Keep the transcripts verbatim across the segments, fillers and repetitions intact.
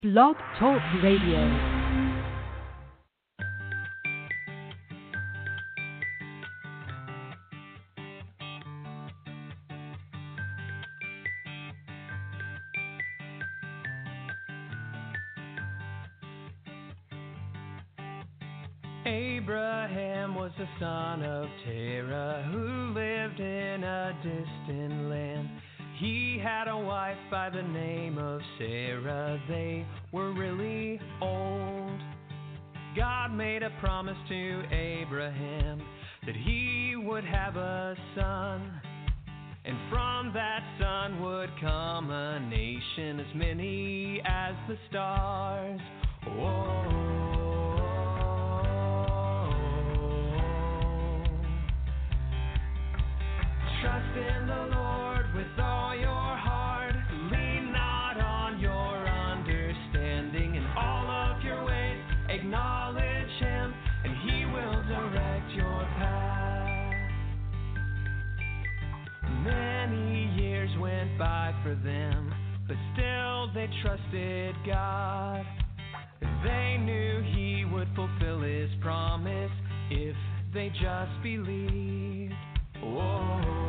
Blog Talk Radio. Abraham was the son of Terah, who lived in a distant land. He had a wife by the name of Sarah. They were really old. God made a promise to Abraham that he would have a son, and from that son would come a nation as many as the stars. Whoa. Trust in the Lord with all your heart. Lean not on your understanding. In all of your ways, acknowledge Him, and He will direct your path. Many years went by for them, but still they trusted God. They knew He would fulfill His promise if they just believed. Whoa.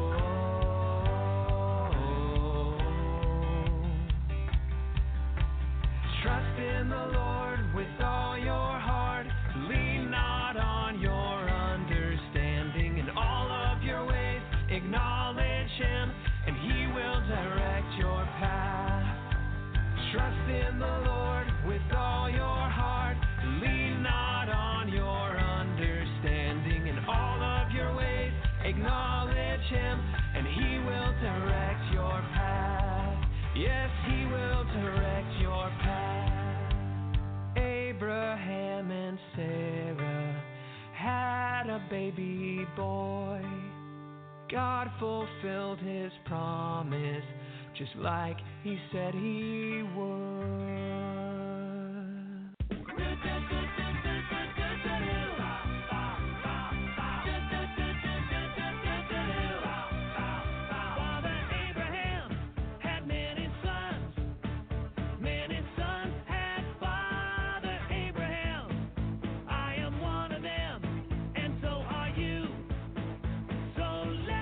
Trust in the Lord with all your heart. Lean not on your understanding. In all of your ways, acknowledge Him, and He will direct your path. Trust in the Lord with all your heart. Lean not on your understanding. In all of your ways, acknowledge Him, and He will direct your path. Yes, He will direct your path. Abraham and Sarah had a baby boy. God fulfilled His promise just like He said He would.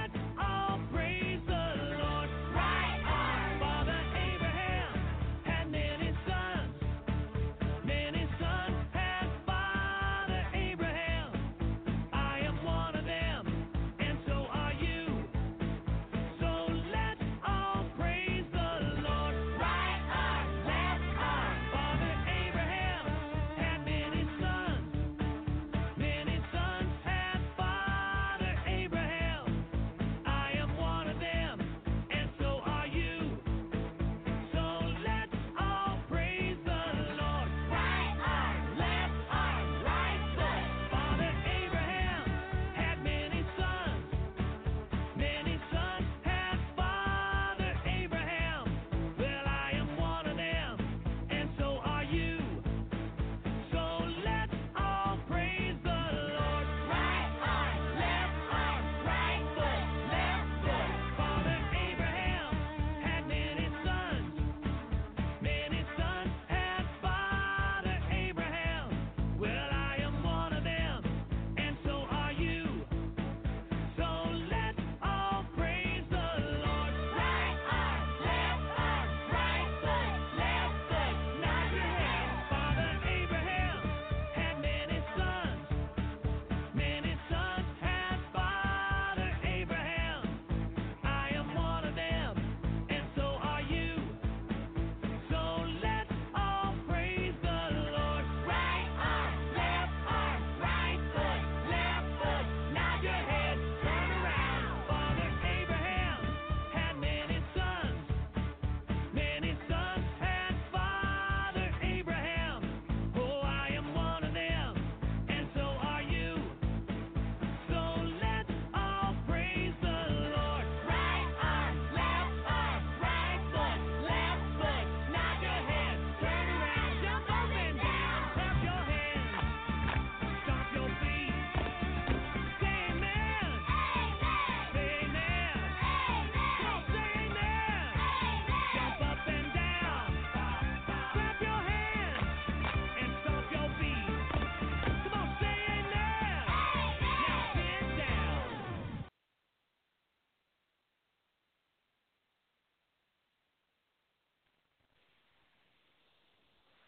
Had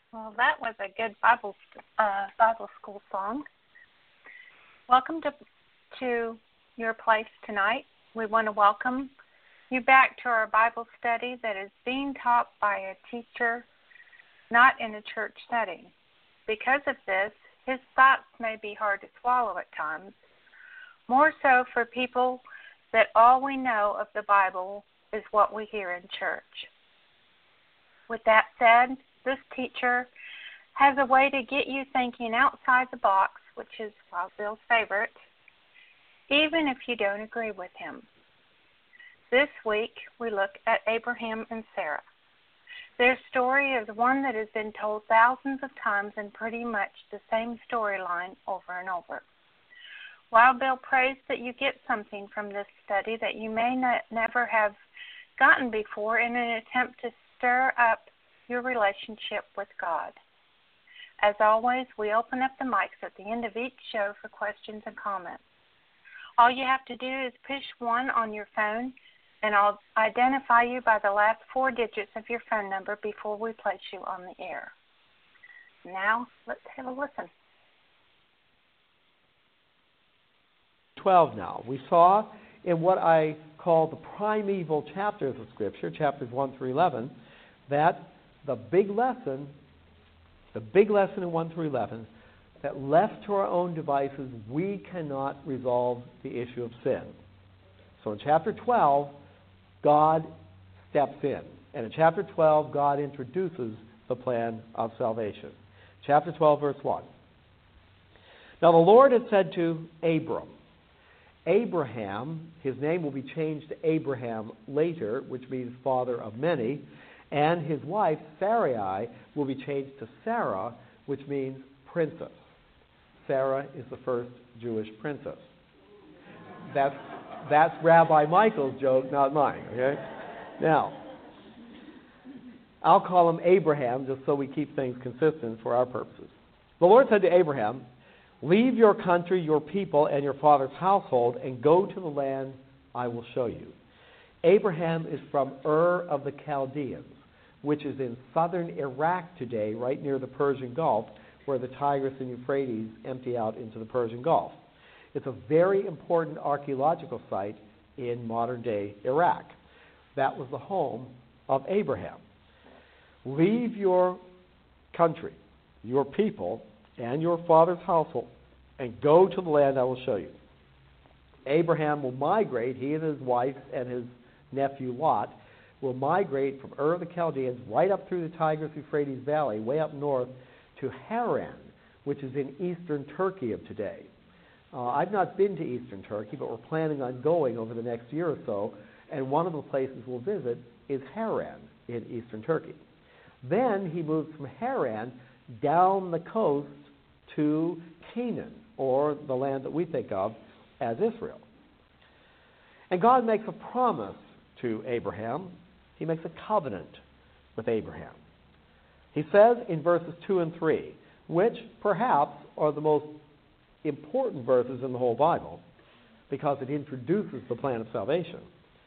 Well, that was a good Bible uh, Bible school song. Welcome to to your place tonight. We want to welcome you back to our Bible study that is being taught by a teacher, not in a church setting. Because of this, his thoughts may be hard to swallow at times, more so for people that all we know of the Bible is what we hear in church. With that said, this teacher has a way to get you thinking outside the box, which is Wild Bill's favorite, even if you don't agree with him. This week, we look at Abraham and Sarah. Their story is one that has been told thousands of times in pretty much the same storyline over and over. Wild Bill prays that you get something from this study that you may not, never have gotten before in an attempt to stir up your relationship with God. As always, we open up the mics at the end of each show for questions and comments. All you have to do is push one on your phone, and I'll identify you by the last four digits of your phone number before we place you on the air. Now, let's have a listen. twelve now. We saw in what I call the primeval chapters of Scripture, chapters one through eleven, that the big lesson, the big lesson in one through eleven, that left to our own devices, we cannot resolve the issue of sin. So in chapter twelve, God steps in. And in chapter twelve, God introduces the plan of salvation. Chapter twelve, verse one. Now the Lord had said to Abram, Abraham, his name will be changed to Abraham later, which means father of many, and his wife, Sarai, will be changed to Sarah, which means princess. Sarah is the first Jewish princess. That's, that's Rabbi Michael's joke, not mine, okay? Now, I'll call him Abraham just so we keep things consistent for our purposes. The Lord said to Abraham, leave your country, your people, and your father's household, and go to the land I will show you. Abraham is from Ur of the Chaldeans, which is in southern Iraq today, right near the Persian Gulf, where the Tigris and Euphrates empty out into the Persian Gulf. It's a very important archaeological site in modern-day Iraq. That was the home of Abraham. Leave your country, your people, and your father's household, and go to the land I will show you. Abraham will migrate, he and his wife and his nephew Lot, will migrate from Ur of the Chaldeans right up through the Tigris-Euphrates Valley, way up north, to Haran, which is in eastern Turkey of today. Uh, I've not been to eastern Turkey, but we're planning on going over the next year or so, and one of the places we'll visit is Haran in eastern Turkey. Then he moves from Haran down the coast to Canaan, or the land that we think of as Israel. And God makes a promise to Abraham. He makes a covenant with Abraham. He says in verses two and three, which perhaps are the most important verses in the whole Bible, because it introduces the plan of salvation.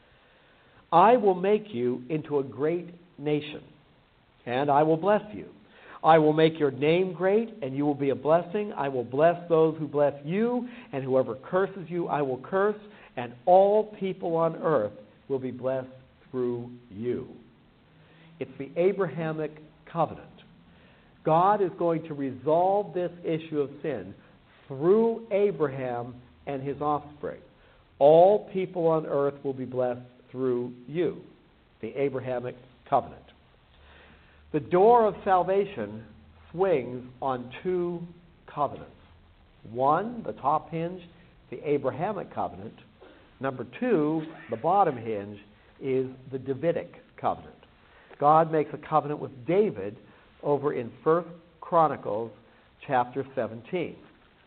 I will make you into a great nation, and I will bless you. I will make your name great, and you will be a blessing. I will bless those who bless you, and whoever curses you, I will curse, and all people on earth will be blessed through you. It's the Abrahamic covenant. God is going to resolve this issue of sin through Abraham and his offspring. All people on earth will be blessed through you, the Abrahamic covenant. The door of salvation swings on two covenants. One, the top hinge, the Abrahamic covenant. Number two, the bottom hinge, is the Davidic covenant. God makes a covenant with David over in First Chronicles chapter seventeen.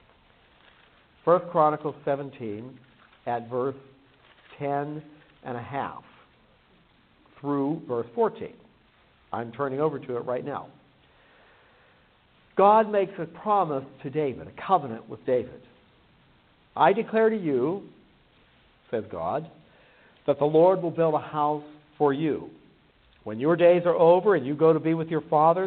First Chronicles seventeen at verse ten and a half through verse fourteen. I'm turning over to it right now. God makes a promise to David, a covenant with David. I declare to you, says God, that the Lord will build a house for you. When your days are over and you go to be with your fathers,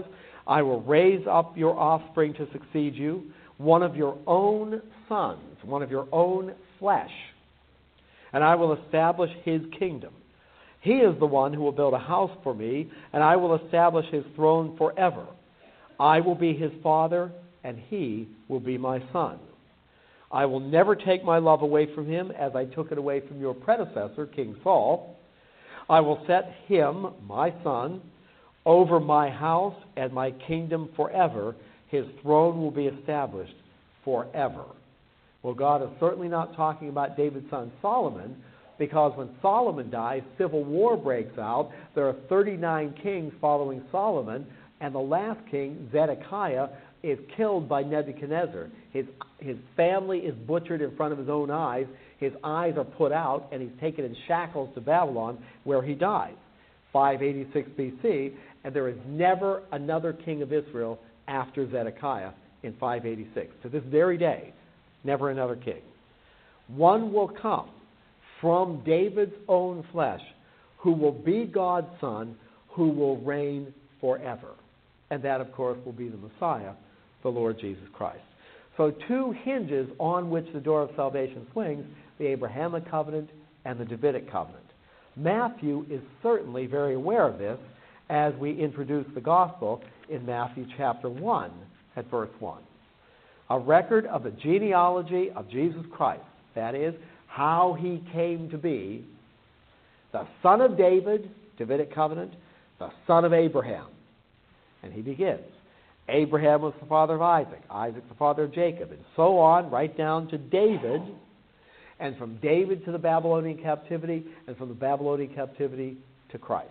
I will raise up your offspring to succeed you, one of your own sons, one of your own flesh, and I will establish his kingdom. He is the one who will build a house for me, and I will establish his throne forever. I will be his father, and he will be my son. I will never take my love away from him as I took it away from your predecessor, King Saul. I will set him, my son, over my house and my kingdom forever. His throne will be established forever. Well, God is certainly not talking about David's son Solomon, because when Solomon dies, civil war breaks out. There are thirty-nine kings following Solomon, and the last king, Zedekiah, is killed by Nebuchadnezzar. His, his family is butchered in front of his own eyes. His eyes are put out, and he's taken in shackles to Babylon, where he dies, five eighty-six B C, and there is never another king of Israel after Zedekiah in five eighty-six. To this very day, never another king. One will come from David's own flesh, who will be God's son, who will reign forever. And that, of course, will be the Messiah, the Lord Jesus Christ. So two hinges on which the door of salvation swings, the Abrahamic covenant and the Davidic covenant. Matthew is certainly very aware of this as we introduce the gospel in Matthew chapter one at verse one. A record of the genealogy of Jesus Christ, that is, how he came to be the son of David, Davidic covenant, the son of Abraham. And he begins. Abraham was the father of Isaac, Isaac the father of Jacob, and so on, right down to David, and from David to the Babylonian captivity, and from the Babylonian captivity to Christ.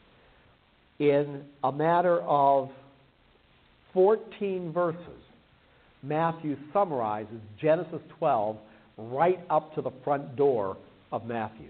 In a matter of fourteen verses, Matthew summarizes Genesis twelve right up to the front door of Matthew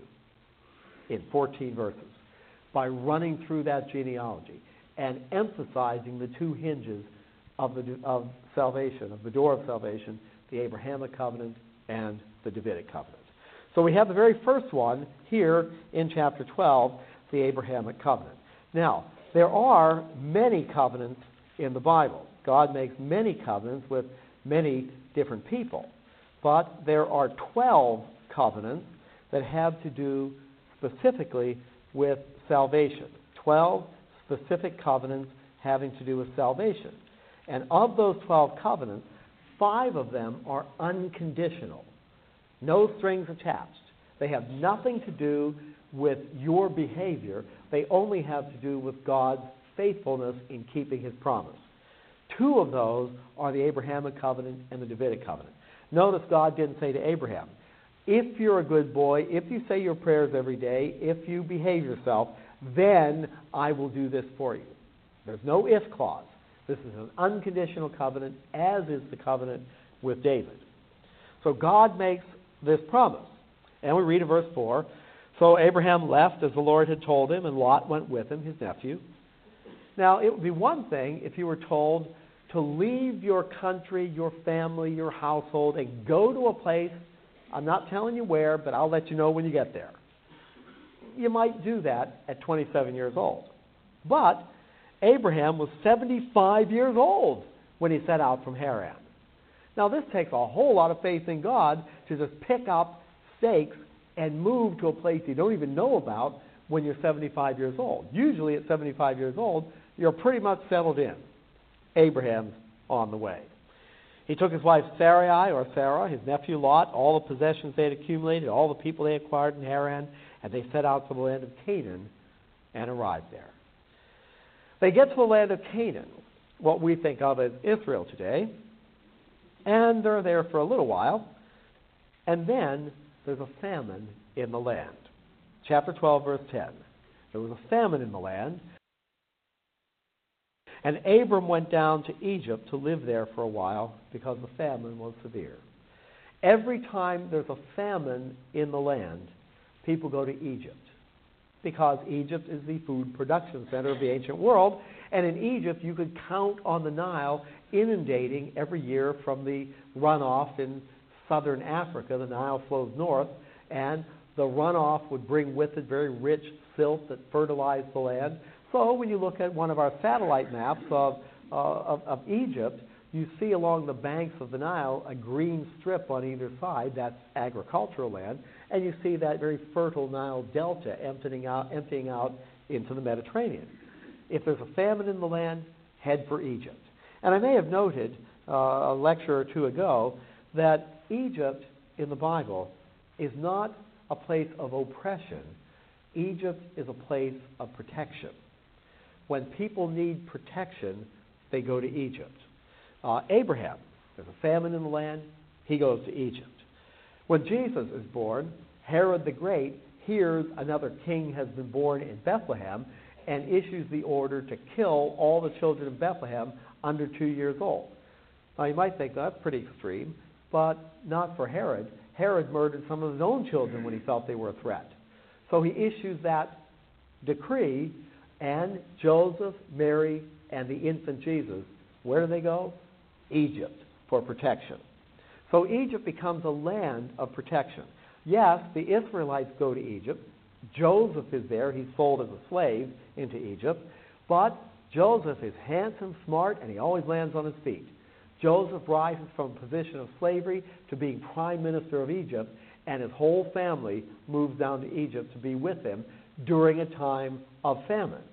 in fourteen verses by running through that genealogy and emphasizing the two hinges of the of salvation, of the door of salvation, the Abrahamic covenant and the Davidic covenant. So we have the very first one here in chapter twelve, the Abrahamic covenant. Now, there are many covenants in the Bible. God makes many covenants with many different people. But there are twelve covenants that have to do specifically with salvation. twelve specific covenants having to do with salvation. And of those twelve covenants, five of them are unconditional. No strings attached. They have nothing to do with your behavior. They only have to do with God's faithfulness in keeping his promise. Two of those are the Abrahamic covenant and the Davidic covenant. Notice God didn't say to Abraham, if you're a good boy, if you say your prayers every day, if you behave yourself, then I will do this for you. There's no if clause. This is an unconditional covenant, as is the covenant with David. So God makes this promise. And we read in verse four, so Abraham left as the Lord had told him, and Lot went with him, his nephew. Now, it would be one thing if you were told to leave your country, your family, your household, and go to a place, I'm not telling you where, but I'll let you know when you get there. You might do that at twenty-seven years old. But Abraham was seventy-five years old when he set out from Haran. Now, this takes a whole lot of faith in God to just pick up stakes and move to a place you don't even know about when you're seventy-five years old. Usually at seventy-five years old, you're pretty much settled in. Abraham's on the way. He took his wife Sarai, or Sarah, his nephew Lot, all the possessions they had accumulated, all the people they acquired in Haran, and they set out for the land of Canaan and arrived there. They get to the land of Canaan, what we think of as Israel today, and they're there for a little while, and then there's a famine in the land. Chapter twelve, verse ten. There was a famine in the land, and Abram went down to Egypt to live there for a while because the famine was severe. Every time there's a famine in the land, people go to Egypt because Egypt is the food production center of the ancient world, and in Egypt you could count on the Nile inundating every year from the runoff in southern Africa. The Nile flows north, and the runoff would bring with it very rich silt that fertilized the land. So when you look at one of our satellite maps of uh, of, of Egypt, you see along the banks of the Nile a green strip on either side. That's agricultural land. And you see that very fertile Nile delta emptying out, emptying out into the Mediterranean. If there's a famine in the land, head for Egypt. And I may have noted uh, a lecture or two ago that Egypt in the Bible is not a place of oppression. Egypt is a place of protection. When people need protection, they go to Egypt. Uh, Abraham, there's a famine in the land, he goes to Egypt. When Jesus is born, Herod the Great hears another king has been born in Bethlehem and issues the order to kill all the children of Bethlehem under two years old. Now you might think that's pretty extreme, but not for Herod. Herod murdered some of his own children when he felt they were a threat. So he issues that decree, and Joseph, Mary, and the infant Jesus, where do they go? Egypt, for protection. So Egypt becomes a land of protection. Yes, the Israelites go to Egypt. Joseph is there. He's sold as a slave into Egypt. But Joseph is handsome, smart, and he always lands on his feet. Joseph rises from a position of slavery to being prime minister of Egypt, and his whole family moves down to Egypt to be with him during a time of famine.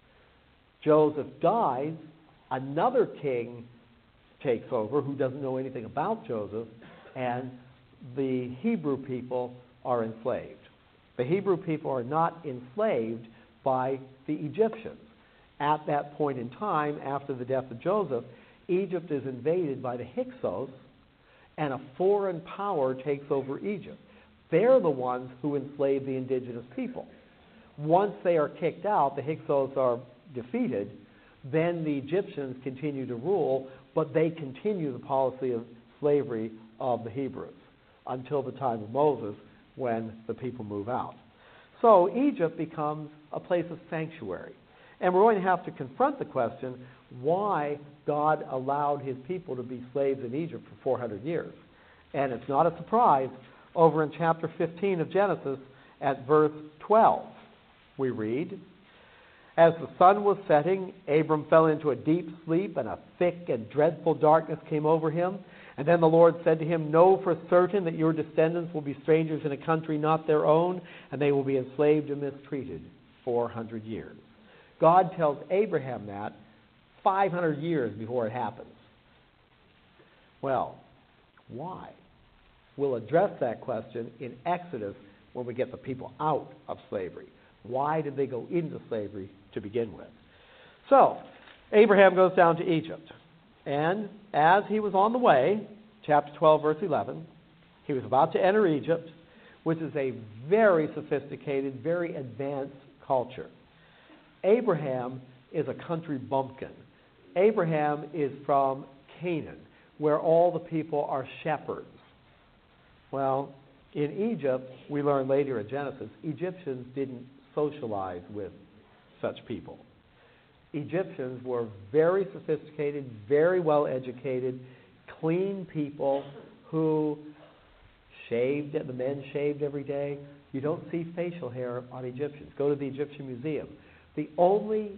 Joseph dies. Another king takes over who doesn't know anything about Joseph, and the Hebrew people are enslaved. The Hebrew people are not enslaved by the Egyptians. At that point in time, after the death of Joseph, Egypt is invaded by the Hyksos, and a foreign power takes over Egypt. They're the ones who enslave the indigenous people. Once they are kicked out, the Hyksos are defeated, then the Egyptians continue to rule, but they continue the policy of slavery of the Hebrews until the time of Moses, when the people move out. So Egypt becomes a place of sanctuary. And we're going to have to confront the question why God allowed his people to be slaves in Egypt for four hundred years. And it's not a surprise. Over in chapter fifteen of Genesis, at verse twelve, we read, "As the sun was setting, Abram fell into a deep sleep, and a thick and dreadful darkness came over him. And then the Lord said to him, Know for certain that your descendants will be strangers in a country not their own, and they will be enslaved and mistreated four hundred years. God tells Abraham that five hundred years before it happens. Well, why? We'll address that question in Exodus when we get the people out of slavery. Why did they go into slavery to begin with? So, Abraham goes down to Egypt. And as he was on the way, chapter twelve, verse eleven, he was about to enter Egypt, which is a very sophisticated, very advanced culture. Abraham is a country bumpkin. Abraham is from Canaan, where all the people are shepherds. Well, in Egypt, we learn later in Genesis, Egyptians didn't socialize with such people. Egyptians were very sophisticated, very well educated, clean people who shaved, the men shaved every day. You don't see facial hair on Egyptians. Go to the Egyptian Museum. The only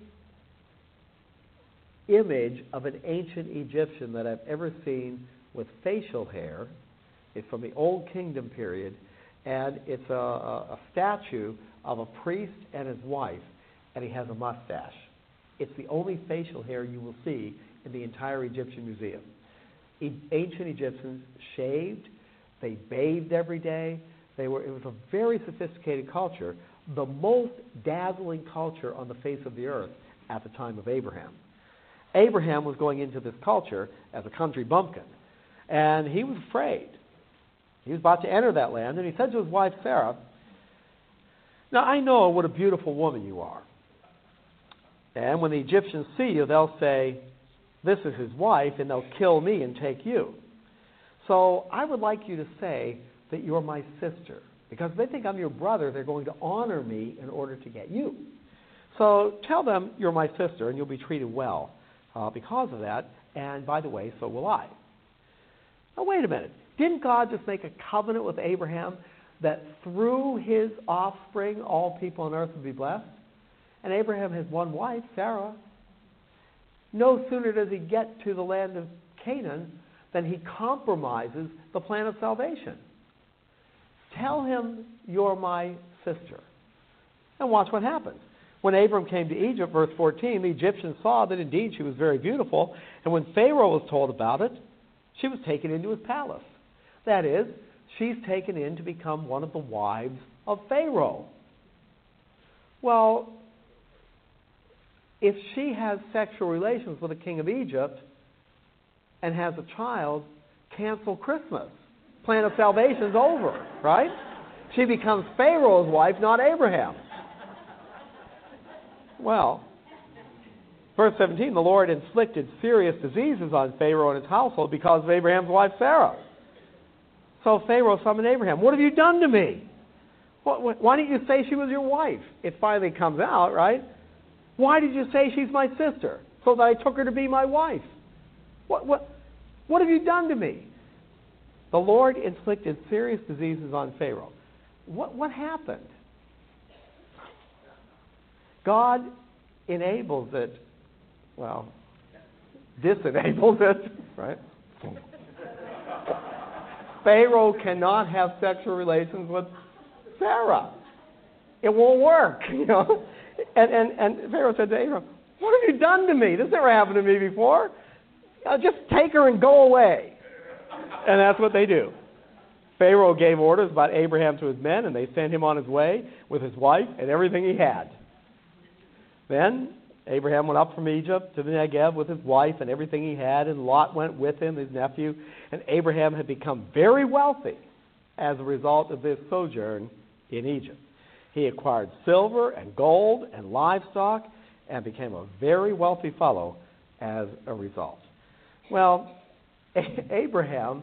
image of an ancient Egyptian that I've ever seen with facial hair is from the Old Kingdom period, and it's a, a, a statue of a priest and his wife, and he has a mustache. It's the only facial hair you will see in the entire Egyptian Museum. E- ancient Egyptians shaved, they bathed every day. They were, it was a very sophisticated culture, the most dazzling culture on the face of the earth at the time of Abraham. Abraham was going into this culture as a country bumpkin, and he was afraid. He was about to enter that land, and he said to his wife Sarah, "Now I know what a beautiful woman you are. And when the Egyptians see you, they'll say, 'This is his wife,' and they'll kill me and take you. So I would like you to say that you're my sister. Because if they think I'm your brother, they're going to honor me in order to get you. So tell them you're my sister, and you'll be treated well uh, because of that. And by the way, so will I." Now wait a minute. Didn't God just make a covenant with Abraham that through his offspring all people on earth would be blessed? And Abraham has one wife, Sarah. no sooner does he get to the land of Canaan than he compromises the plan of salvation. Tell him you're my sister. And watch what happens. When Abram came to Egypt, verse fourteen, the Egyptians saw that indeed she was very beautiful, and when Pharaoh was told about it, she was taken into his palace. That is, she's taken in to become one of the wives of Pharaoh. Well, if she has sexual relations with the king of Egypt and has a child, cancel Christmas. Plan of salvation's over, right? She becomes Pharaoh's wife, not Abraham's. Well, verse seventeen, the Lord inflicted serious diseases on Pharaoh and his household because of Abraham's wife Sarah. So Pharaoh summoned Abraham. What have you done to me? Why didn't you say she was your wife? It finally comes out, right? Why did you say she's my sister? So that I took her to be my wife. What, what, what have you done to me? The Lord inflicted serious diseases on Pharaoh. What, what happened? God enables it, well, disenables it, right? Pharaoh cannot have sexual relations with Sarah. It won't work, you know. And, and, and Pharaoh said to Abraham, what have you done to me? This never happened to me before. Uh, just take her and go away. And that's what they do. Pharaoh gave orders about Abraham to his men, and they sent him on his way with his wife and everything he had. Then Abraham went up from Egypt to the Negev with his wife and everything he had, and Lot went with him, his nephew. And Abraham had become very wealthy as a result of this sojourn in Egypt. He acquired silver and gold and livestock and became a very wealthy fellow as a result. Well, Abraham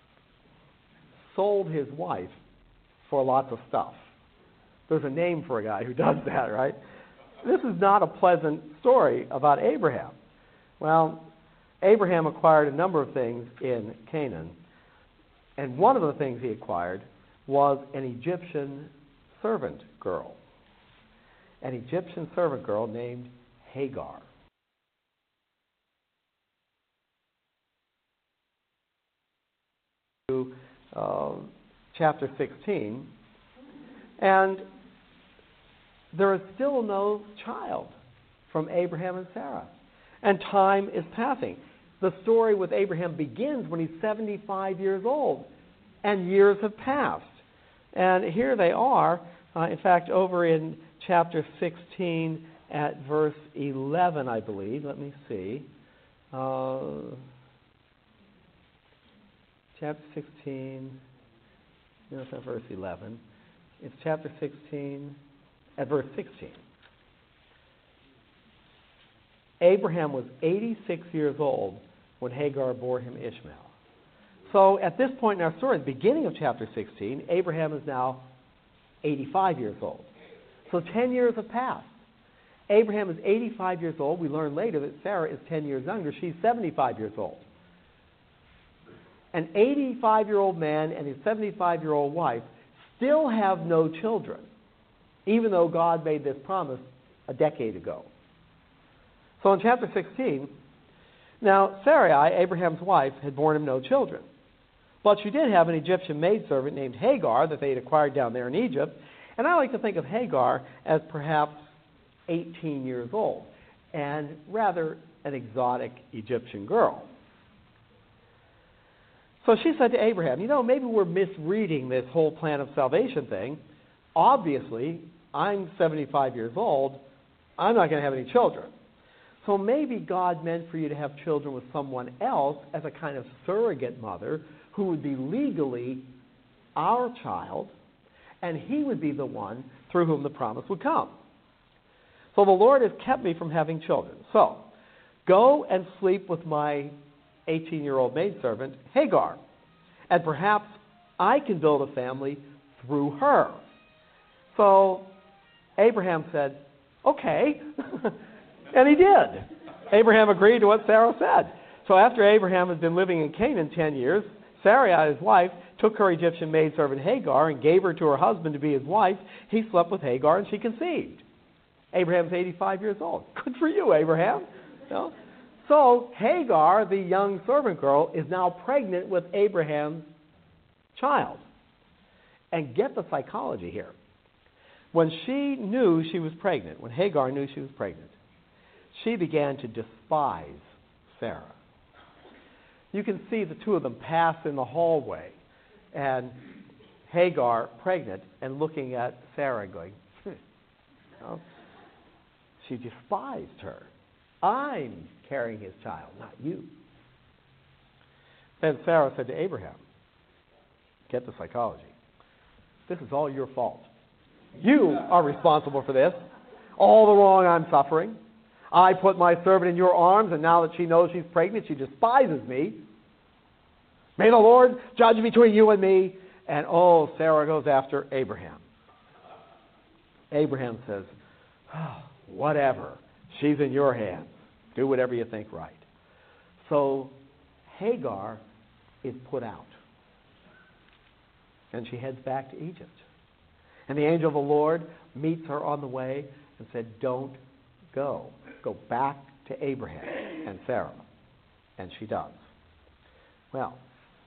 sold his wife for lots of stuff. There's a name for a guy who does that, right? This is not a pleasant story about Abraham. Well, Abraham acquired a number of things in Canaan, and one of the things he acquired was an Egyptian servant girl. An Egyptian servant girl named Hagar. Uh, chapter sixteen, and there is still no child from Abraham and Sarah, and time is passing. The story with Abraham begins when he's seventy-five years old, and years have passed. And here they are, uh, in fact, over in chapter sixteen at verse eleven, I believe. Let me see. Uh, chapter sixteen, no, it's not verse eleven. It's chapter sixteen at verse sixteen. Abraham was eighty-six years old when Hagar bore him Ishmael. So at this point in our story, at the beginning of chapter sixteen, Abraham is now eighty-five years old. So ten years have passed. Abraham is eighty-five years old. We learn later that Sarah is ten years younger. She's seventy-five years old. An eighty-five-year-old man and his seventy-five-year-old wife still have no children, even though God made this promise a decade ago. So in chapter sixteen, now Sarai, Abraham's wife, had borne him no children. But she did have an Egyptian maidservant named Hagar that they had acquired down there in Egypt. And I like to think of Hagar as perhaps eighteen years old, and rather an exotic Egyptian girl. So she said to Abraham, you know, maybe we're misreading this whole plan of salvation thing. Obviously, I'm seventy-five years old. I'm not going to have any children. So maybe God meant for you to have children with someone else as a kind of surrogate mother who would be legally our child, and he would be the one through whom the promise would come. So the Lord has kept me from having children. So go and sleep with my eighteen-year-old maidservant, Hagar, and perhaps I can build a family through her. So Abraham said, okay, and he did. Abraham agreed to what Sarah said. So after Abraham had been living in Canaan ten years, Sarai, his wife, took her Egyptian maidservant Hagar and gave her to her husband to be his wife. He slept with Hagar and she conceived. Abraham's eighty-five years old. Good for you, Abraham. You know? So Hagar, the young servant girl, is now pregnant with Abraham's child. And get the psychology here. When she knew she was pregnant, when Hagar knew she was pregnant, she began to despise Sarah. You can see the two of them pass in the hallway, and Hagar, pregnant, and looking at Sarah going, hmm. You know, she despised her. I'm carrying his child, not you. Then Sarah said to Abraham, get the psychology, this is all your fault. You are responsible for this. All the wrong I'm suffering. I put my servant in your arms, and now that she knows she's pregnant, she despises me. May the Lord judge between you and me. And oh, Sarah goes after Abraham. Abraham says, oh, whatever. She's in your hands. Do whatever you think right. So Hagar is put out. And she heads back to Egypt. And the angel of the Lord meets her on the way and said, don't go. Go back to Abraham and Sarah. And she does. Well,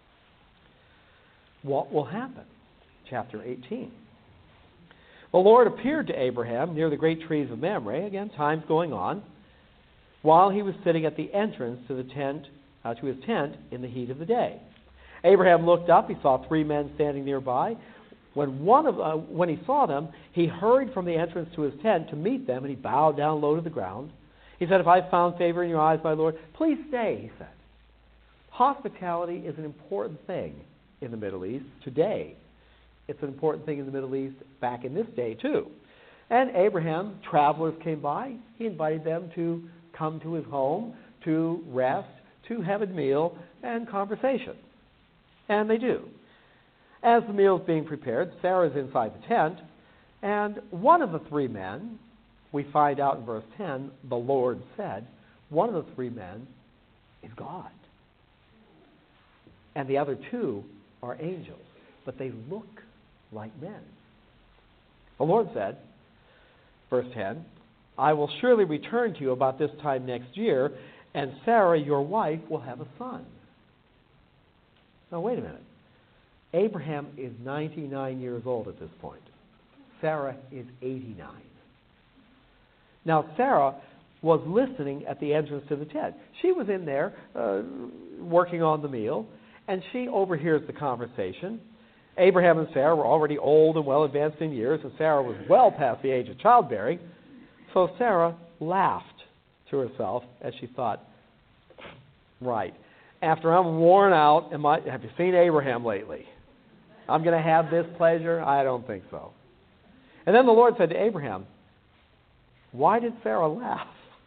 what will happen? Chapter eighteen. The Lord appeared to Abraham near the great trees of Mamre, again, time's going on, while he was sitting at the entrance to the tent, uh, to his tent in the heat of the day. Abraham looked up. He saw three men standing nearby. When one of uh, when he saw them, he hurried from the entrance to his tent to meet them, and he bowed down low to the ground. He said, if I've found favor in your eyes, my Lord, please stay, he said. Hospitality is an important thing in the Middle East today. It's an important thing in the Middle East back in this day, too. And Abraham, travelers came by. He invited them to come to his home, to rest, to have a meal and conversation. And they do. As the meal is being prepared, Sarah's inside the tent, and one of the three men, we find out in verse ten, the Lord said, one of the three men is God. And the other two are angels, but they look like men. The Lord said, verse ten, I will surely return to you about this time next year, and Sarah, your wife, will have a son. Now, wait a minute. Abraham is ninety-nine years old at this point. Sarah is eighty-nine. Now, Sarah was listening at the entrance to the tent. She was in there uh, working on the meal, and she overhears the conversation. Abraham and Sarah were already old and well advanced in years, and Sarah was well past the age of childbearing. So Sarah laughed to herself as she thought, right, after I'm worn out, am I, have you seen Abraham lately? I'm going to have this pleasure? I don't think so. And then the Lord said to Abraham, why did Sarah laugh?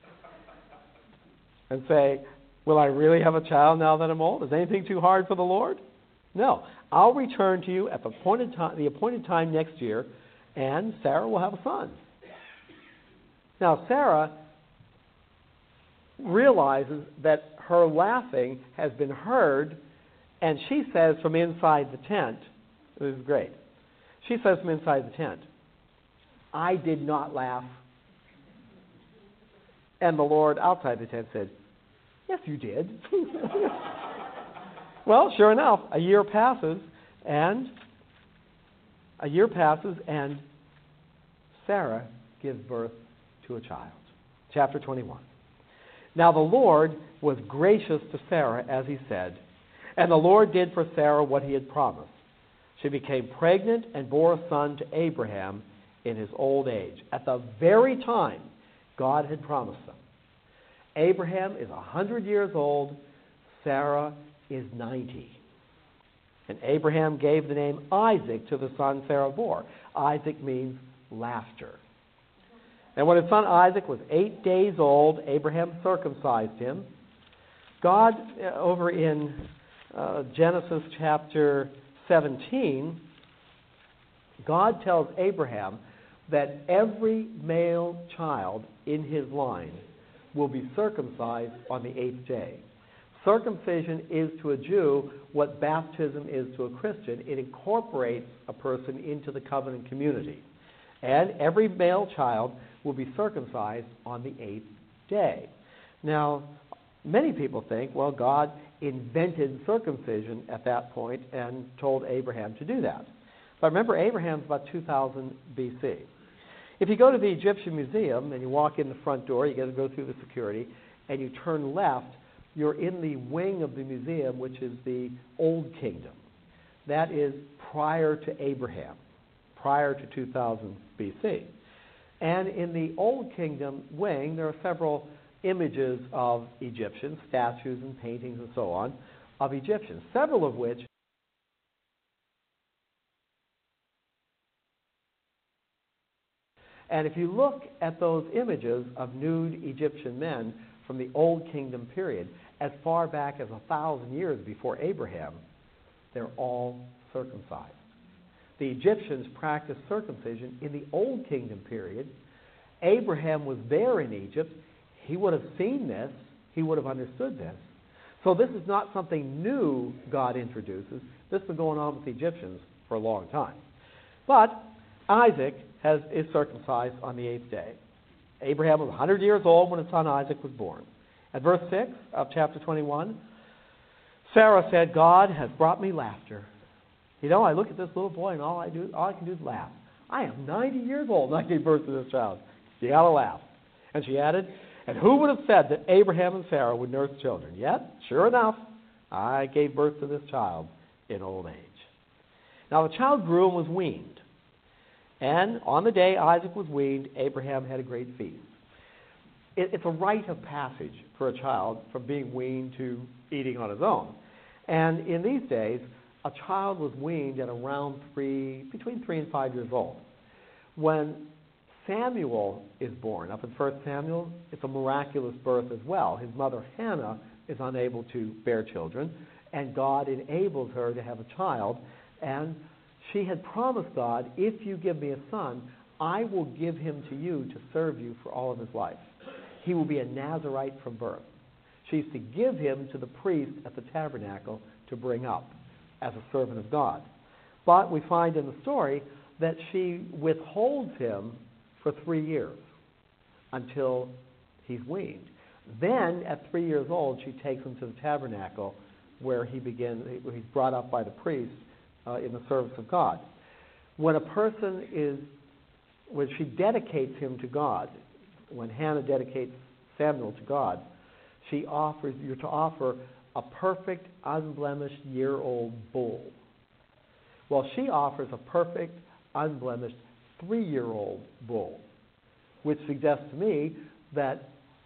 And say, will I really have a child now that I'm old? Is anything too hard for the Lord? No. I'll return to you at the appointed time, the appointed time next year, and Sarah will have a son. Now, Sarah realizes that her laughing has been heard, and she says from inside the tent, this is great, she says from inside the tent, I did not laugh. And the Lord outside the tent said, yes, you did. Well, sure enough, a year passes, and a year passes, and Sarah gives birth to a child. Chapter twenty-one. Now the Lord was gracious to Sarah, as he said, and the Lord did for Sarah what he had promised. She became pregnant and bore a son to Abraham in his old age, at the very time God had promised them. Abraham is one hundred years old, Sarah is ninety. And Abraham gave the name Isaac to the son Sarah bore. Isaac means laughter. And when his son Isaac was eight days old, Abraham circumcised him. God, over in uh, Genesis chapter seventeen, God tells Abraham that every male child in his line will be circumcised on the eighth day. Circumcision is to a Jew what baptism is to a Christian. It incorporates a person into the covenant community. And every male child will be circumcised on the eighth day. Now, Many people think, well, God invented circumcision at that point and told Abraham to do that. But remember, Abraham's about two thousand B C. If you go to the Egyptian Museum and you walk in the front door, you got to go through the security, and you turn left, you're in the wing of the museum, which is the Old Kingdom. That is prior to Abraham, prior to two thousand B C. And in the Old Kingdom wing, there are several images of Egyptians, statues and paintings and so on, of Egyptians, several of which and if you look at those images of nude Egyptian men from the Old Kingdom period, as far back as a thousand years before Abraham, they're all circumcised. The Egyptians practiced circumcision in the Old Kingdom period. Abraham was there in Egypt. He would have seen this. He would have understood this. So this is not something new God introduces. This has been going on with the Egyptians for a long time. But Isaac has, is circumcised on the eighth day. Abraham was one hundred years old when his son Isaac was born. At verse six of chapter twenty-one, Sarah said, God has brought me laughter. You know, I look at this little boy and all I do, all I can do is laugh. I am ninety years old and I gave birth to this child. You got to laugh. And she added, and who would have said that Abraham and Sarah would nurse children? Yet, sure enough, I gave birth to this child in old age. Now the child grew and was weaned. And on the day Isaac was weaned, Abraham had a great feast. It, it's a rite of passage for a child from being weaned to eating on his own. And in these days, a child was weaned at around three, between three and five years old. When Samuel is born, up in First Samuel, it's a miraculous birth as well. His mother Hannah is unable to bear children, and God enables her to have a child. And she had promised God, if you give me a son, I will give him to you to serve you for all of his life. He will be a Nazirite from birth. She's to give him to the priest at the tabernacle to bring up as a servant of God. But we find in the story that she withholds him for three years until he's weaned. Then, at three years old, she takes him to the tabernacle where he begins, he's brought up by the priest uh, in the service of God. When a person is, when she dedicates him to God, when Hannah dedicates Samuel to God, she offers, you're to offer a perfect, unblemished year-old bull. Well, she offers a perfect, unblemished three-year-old bull, which suggests to me that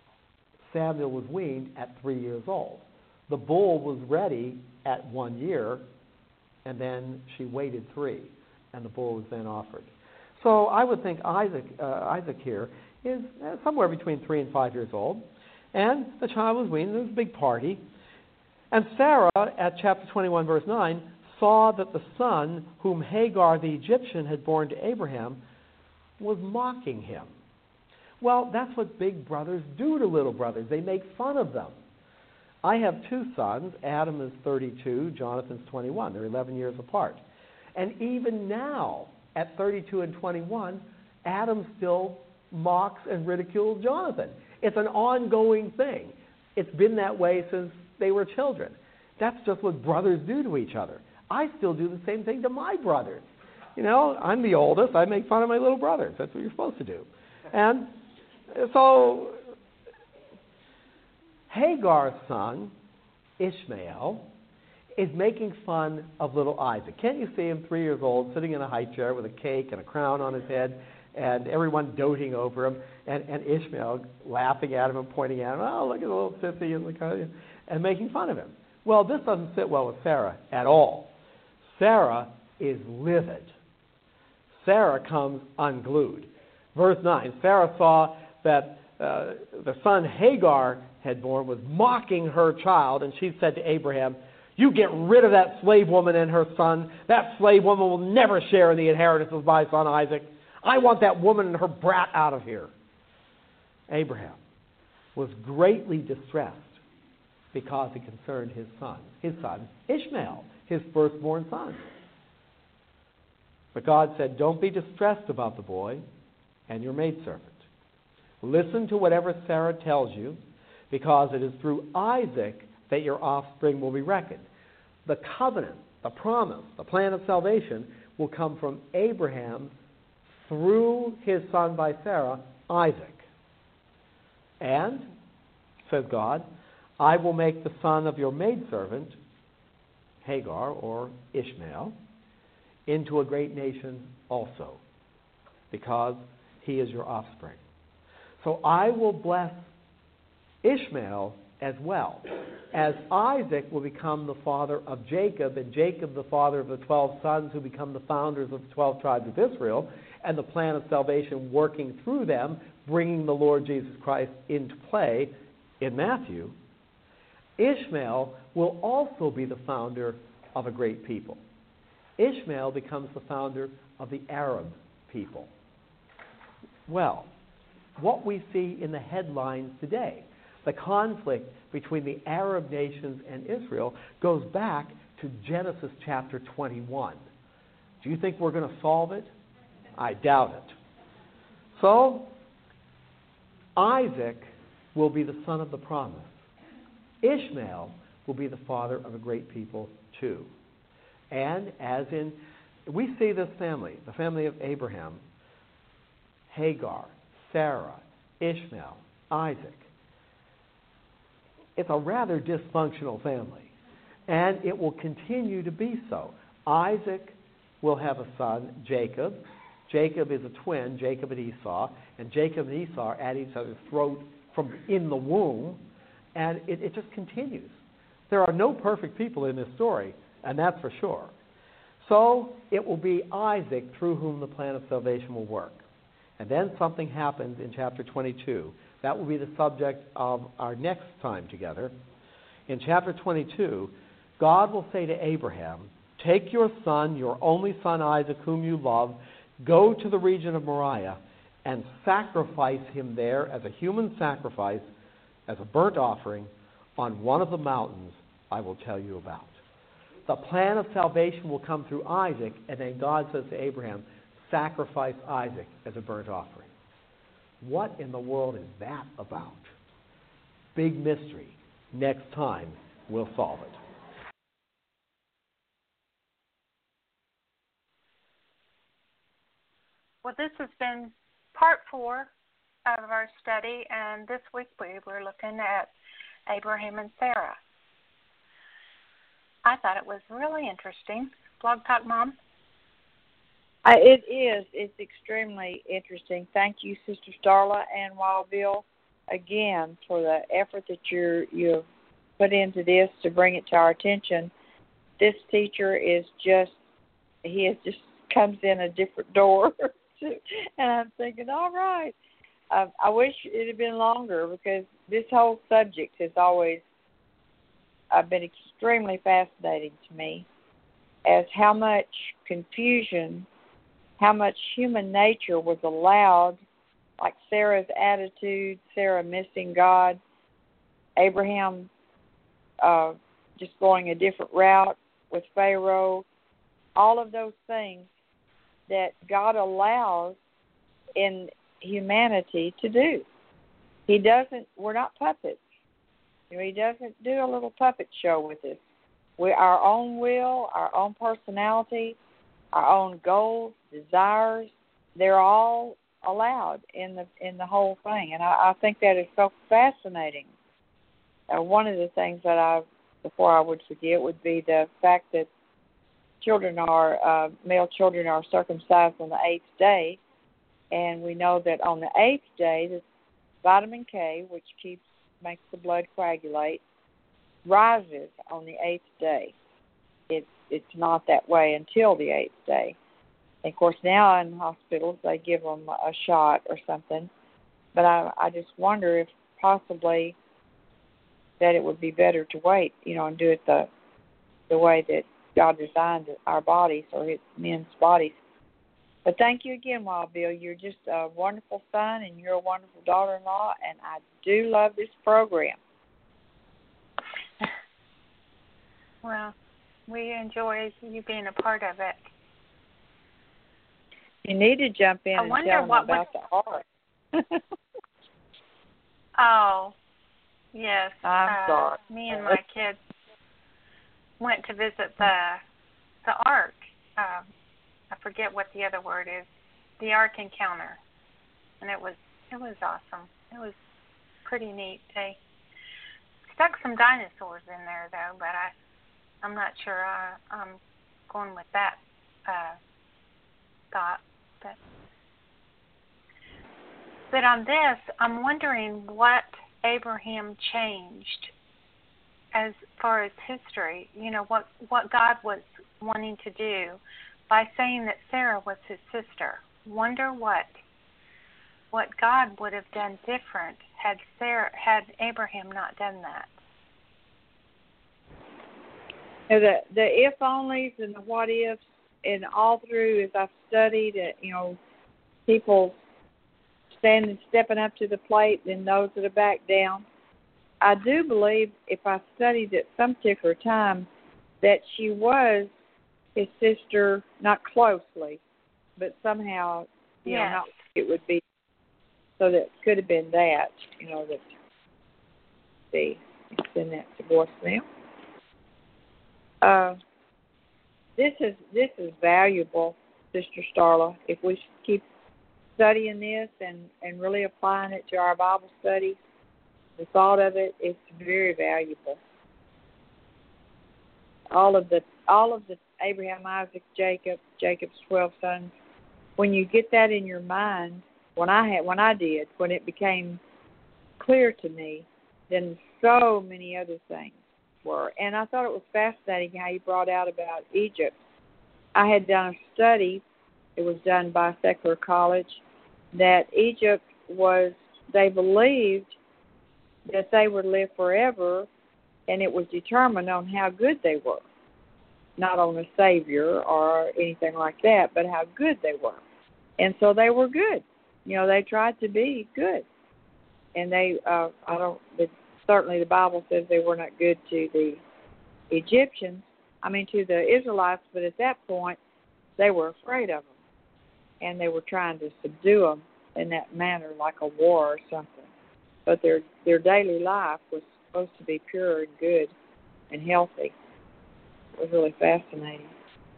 Samuel was weaned at three years old. The bull was ready at one year, and then she waited three, and the bull was then offered. So I would think Isaac, uh, Isaac here is uh, somewhere between three and five years old, and the child was weaned. There was a big party. And Sarah, at chapter twenty-one, verse nine, saw that the son whom Hagar the Egyptian had borne to Abraham was mocking him. Well, that's what big brothers do to little brothers. They make fun of them. I have two sons. Adam is thirty-two, Jonathan's twenty-one. They're eleven years apart. And even now, at thirty-two and twenty-one, Adam still mocks and ridicules Jonathan. It's an ongoing thing. It's been that way since they were children. That's just what brothers do to each other. I still do the same thing to my brothers. You know, I'm the oldest. I make fun of my little brothers. That's what you're supposed to do. And so Hagar's son, Ishmael, is making fun of little Isaac. Can't you see him, three years old, sitting in a high chair with a cake and a crown on his head, and everyone doting over him, and, and Ishmael laughing at him and pointing at him, oh, look at the little sissy, and, the, and making fun of him. Well, this doesn't sit well with Sarah at all. Sarah is livid. Sarah comes unglued. Verse nine, Sarah saw that uh, the son Hagar had born was mocking her child, and she said to Abraham, you get rid of that slave woman and her son. That slave woman will never share in the inheritance of my son Isaac. I want that woman and her brat out of here. Abraham was greatly distressed because it concerned his son, his son Ishmael, his firstborn son. But God said, don't be distressed about the boy and your maidservant. Listen to whatever Sarah tells you. because it is through Isaac that your offspring will be reckoned. The covenant, the promise, the plan of salvation will come from Abraham through his son by Sarah, Isaac. And, says God, I will make the son of your maidservant, Hagar or Ishmael, into a great nation also, because he is your offspring. So I will bless Ishmael as well, as Isaac will become the father of Jacob, and Jacob the father of the twelve sons who become the founders of the twelve tribes of Israel, and the plan of salvation working through them, bringing the Lord Jesus Christ into play in Matthew. Ishmael will also be the founder of a great people. Ishmael becomes the founder of the Arab people. Well, what we see in the headlines today, the conflict between the Arab nations and Israel, goes back to Genesis chapter twenty-one. Do you think we're going to solve it? I doubt it. So, Isaac will be the son of the promise. Ishmael will be the father of a great people too. And as in, we see this family, the family of Abraham, Hagar, Sarah, Ishmael, Isaac. It's a rather dysfunctional family, and it will continue to be so. Isaac will have a son, Jacob. Jacob is a twin, Jacob and Esau, and Jacob and Esau are at each other's throat from in the womb, and it, it just continues. There are no perfect people in this story, and that's for sure. So it will be Isaac through whom the plan of salvation will work. And then something happens in chapter twenty-two. That will be the subject of our next time together. In chapter twenty-two, God will say to Abraham, take your son, your only son Isaac, whom you love, go to the region of Moriah and sacrifice him there as a human sacrifice, as a burnt offering, on one of the mountains I will tell you about. The plan of salvation will come through Isaac, and then God says to Abraham, sacrifice Isaac as a burnt offering. What in the world is that about? Big mystery. Next time, we'll solve it. Well, this has been part four of our study, and this week we were looking at Abraham and Sarah. I thought it was really interesting. Blog Talk Mom? I, it is. It's extremely interesting. Thank you, Sister Starla and Wild Bill, again, for the effort that you're, you've put into this to bring it to our attention. This teacher is just, he is just comes in a different door. And I'm thinking, all right. Uh, I wish it had been longer, because this whole subject has always uh, been extremely fascinating to me, as how much confusion, how much human nature was allowed, like Sarah's attitude, Sarah missing God, Abraham uh, just going a different route with Pharaoh, all of those things that God allows in humanity to do. He doesn't, we're not puppets. You know, he doesn't do a little puppet show with us. We, our own will, our own personality, our own goals, desires, they're all allowed in the in the whole thing. And I, I think that is so fascinating. Uh, one of the things that I, before I would forget, would be the fact that children are, uh, male children are circumcised on the eighth day. And we know that on the eighth day, the vitamin K, which keeps makes the blood coagulate, rises on the eighth day. It's it's not that way until the eighth day. And of course, now in hospitals they give them a shot or something. But I I just wonder if possibly that it would be better to wait, you know, and do it the the way that God designed our bodies, or his men's bodies. But thank you again, Wild Bill. You're just a wonderful son, and you're a wonderful daughter-in-law, and I do love this program. Well, we enjoy you being a part of it. You need to jump in I and tell them about was... the art. Oh, Yes. I'm uh, sorry. Me and my kids went to visit the the Ark. Um, I forget what the other word is. The Ark Encounter, and it was it was awesome. It was pretty neat. They stuck some dinosaurs in there though, but I I'm not sure I, I'm going with that uh, thought. But but on this, I'm wondering what Abraham changed as far as history, you know, what, what God was wanting to do by saying that Sarah was his sister. Wonder what what God would have done different had Sarah had Abraham not done that. Now, the the if onlys and the what ifs, and all through as I've studied, uh, you know, people standing, stepping up to the plate, and those that are back down. I do believe, if I studied at some particular time, that she was his sister, not closely, but somehow, you yes. know, not it would be. So that could have been that, you know, that. See, send that to voicemail. Uh, this is this is valuable, Sister Starla. If we keep studying this and, and really applying it to our Bible studies, the thought of it is very valuable. All of the all of the Abraham, Isaac, Jacob, Jacob's twelve sons. When you get that in your mind, when I had, when I did, when it became clear to me, then so many other things were. And I thought it was fascinating how you brought out about Egypt. I had done a study, it was done by a secular college, that Egypt was, they believed that they would live forever, and it was determined on how good they were. Not on a savior or anything like that, but how good they were. And so they were good. You know, they tried to be good. And they, uh, I don't, but certainly the Bible says they were not good to the Egyptians, I mean to the Israelites, but at that point they were afraid of them. And they were trying to subdue them in that manner, like a war or something. But their their daily life was supposed to be pure and good and healthy. It was really fascinating.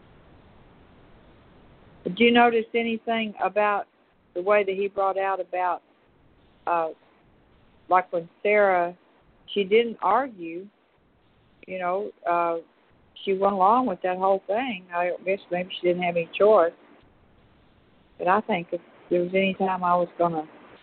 Did you notice anything about the way that he brought out about, uh, like when Sarah, she didn't argue, you know, uh, she went along with that whole thing. I guess maybe she didn't have any choice. But I think if there was any time I was going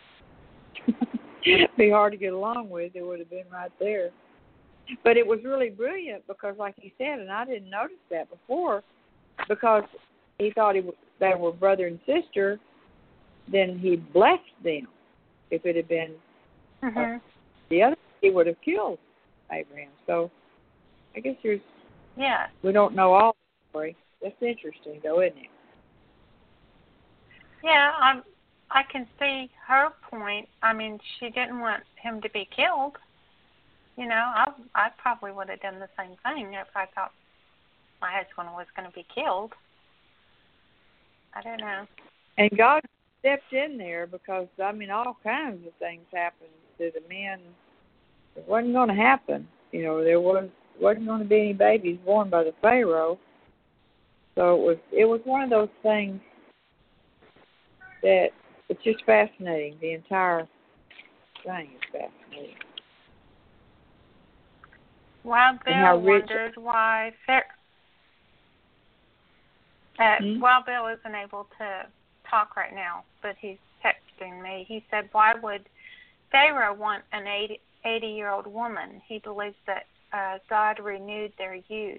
to be hard to get along with, it would have been right there. But it was really brilliant because, like he said, and I didn't notice that before, because he thought he was, they were brother and sister, then he blessed them. If it had been Mm-hmm. uh, the other, he would have killed Abraham. So I guess there's, yeah. we don't know all the story. That's interesting, though, isn't it? Yeah, I I can see her point. I mean, she didn't want him to be killed. You know, I I probably would have done the same thing if I thought my husband was going to be killed. I don't know. And God stepped in there because, I mean, all kinds of things happened to the men. It wasn't going to happen. You know, there was, wasn't going to be any babies born by the Pharaoh. So it was it was one of those things that it's just fascinating. The entire thing is fascinating. Wild Bill wondered why Sarah, uh, hmm? Wild Bill isn't able to talk right now, but he's texting me. He said, why would Pharaoh want an eighty-year-old woman? He believes that uh, God renewed their youth.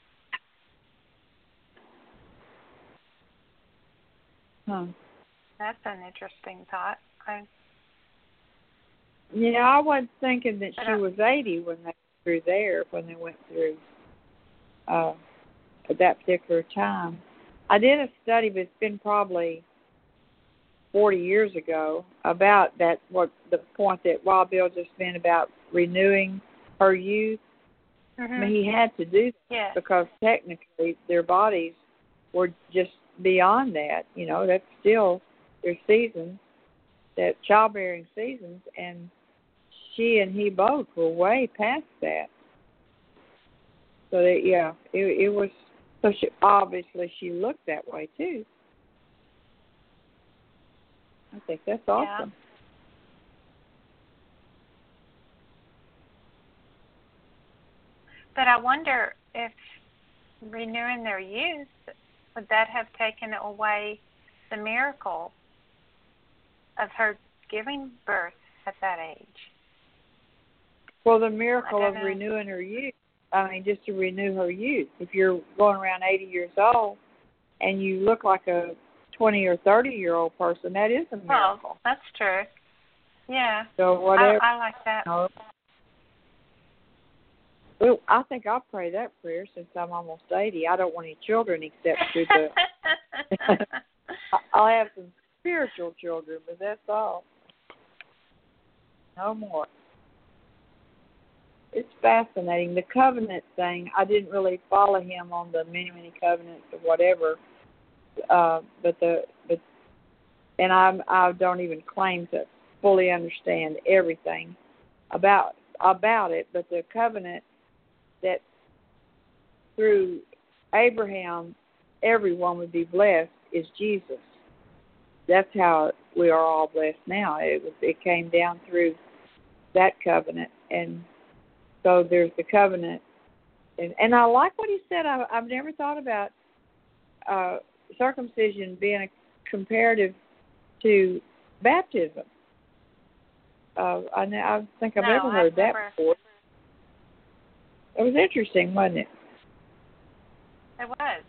Huh. That's an interesting thought. I, yeah, I wasn't thinking that she I, was eighty when they went through there, when they went through uh, at that particular time. I did a study, but it's been probably forty years ago, about that, what the point that Wild Bill just meant about renewing her youth. mm-hmm. I mean, he had to do that yes. because technically their bodies were just beyond that. You know, that's still their seasons, that childbearing seasons, and she and he both were way past that. So that yeah, it, it was. So she obviously she looked that way too. I think that's awesome. Yeah. But I wonder if renewing their youth, would that have taken away the miracle of her giving birth at that age? Well, the miracle of know. renewing her youth, I mean, just to renew her youth. If you're going around eighty years old and you look like a twenty or thirty-year-old person, that is a miracle. Well, that's true. Yeah. So whatever. I, I like that. You know, well, I think I'll pray that prayer since I'm almost eighty. I don't want any children except through the... I'll have some spiritual children, but that's all. No more. It's fascinating. The covenant thing, I didn't really follow him on the many, many covenants or whatever. Uh, but the but and I I don't even claim to fully understand everything about about it. But the covenant that through Abraham everyone would be blessed is Jesus. That's how we are all blessed now. It was it came down through that covenant, and so there's the covenant, and and I like what he said. I, I've never thought about uh, circumcision being a comparative to baptism. Uh, I, I think I've no, ever heard I've that never. before. It was interesting, wasn't it? It was.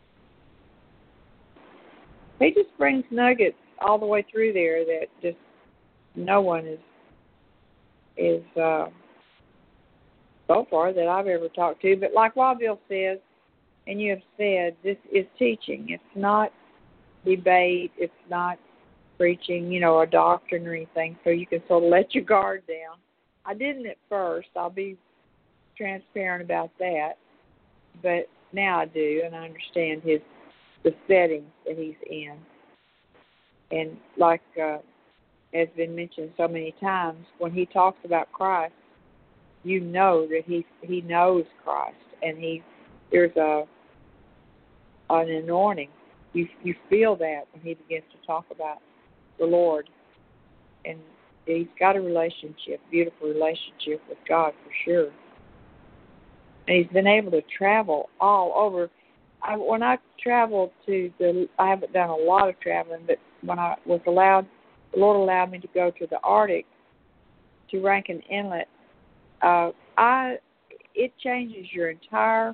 He just brings nuggets all the way through there that just no one is is uh, so far that I've ever talked to. But like Wildville says, and you have said, this is teaching. It's not debate. It's not preaching, you know, a doctrine or anything. So you can sort of let your guard down. I didn't at first. I'll be transparent about that. But now I do, and I understand his the settings that he's in. And like uh, has been mentioned so many times, when he talks about Christ, you know that he he knows Christ, and he there's a an anointing. You you feel that when he begins to talk about the Lord, and he's got a relationship, beautiful relationship with God for sure. And he's been able to travel all over. I, when I traveled to the, I haven't done a lot of traveling, but when I was allowed, the Lord allowed me to go to the Arctic, to Rankin Inlet. Uh, I it changes your entire.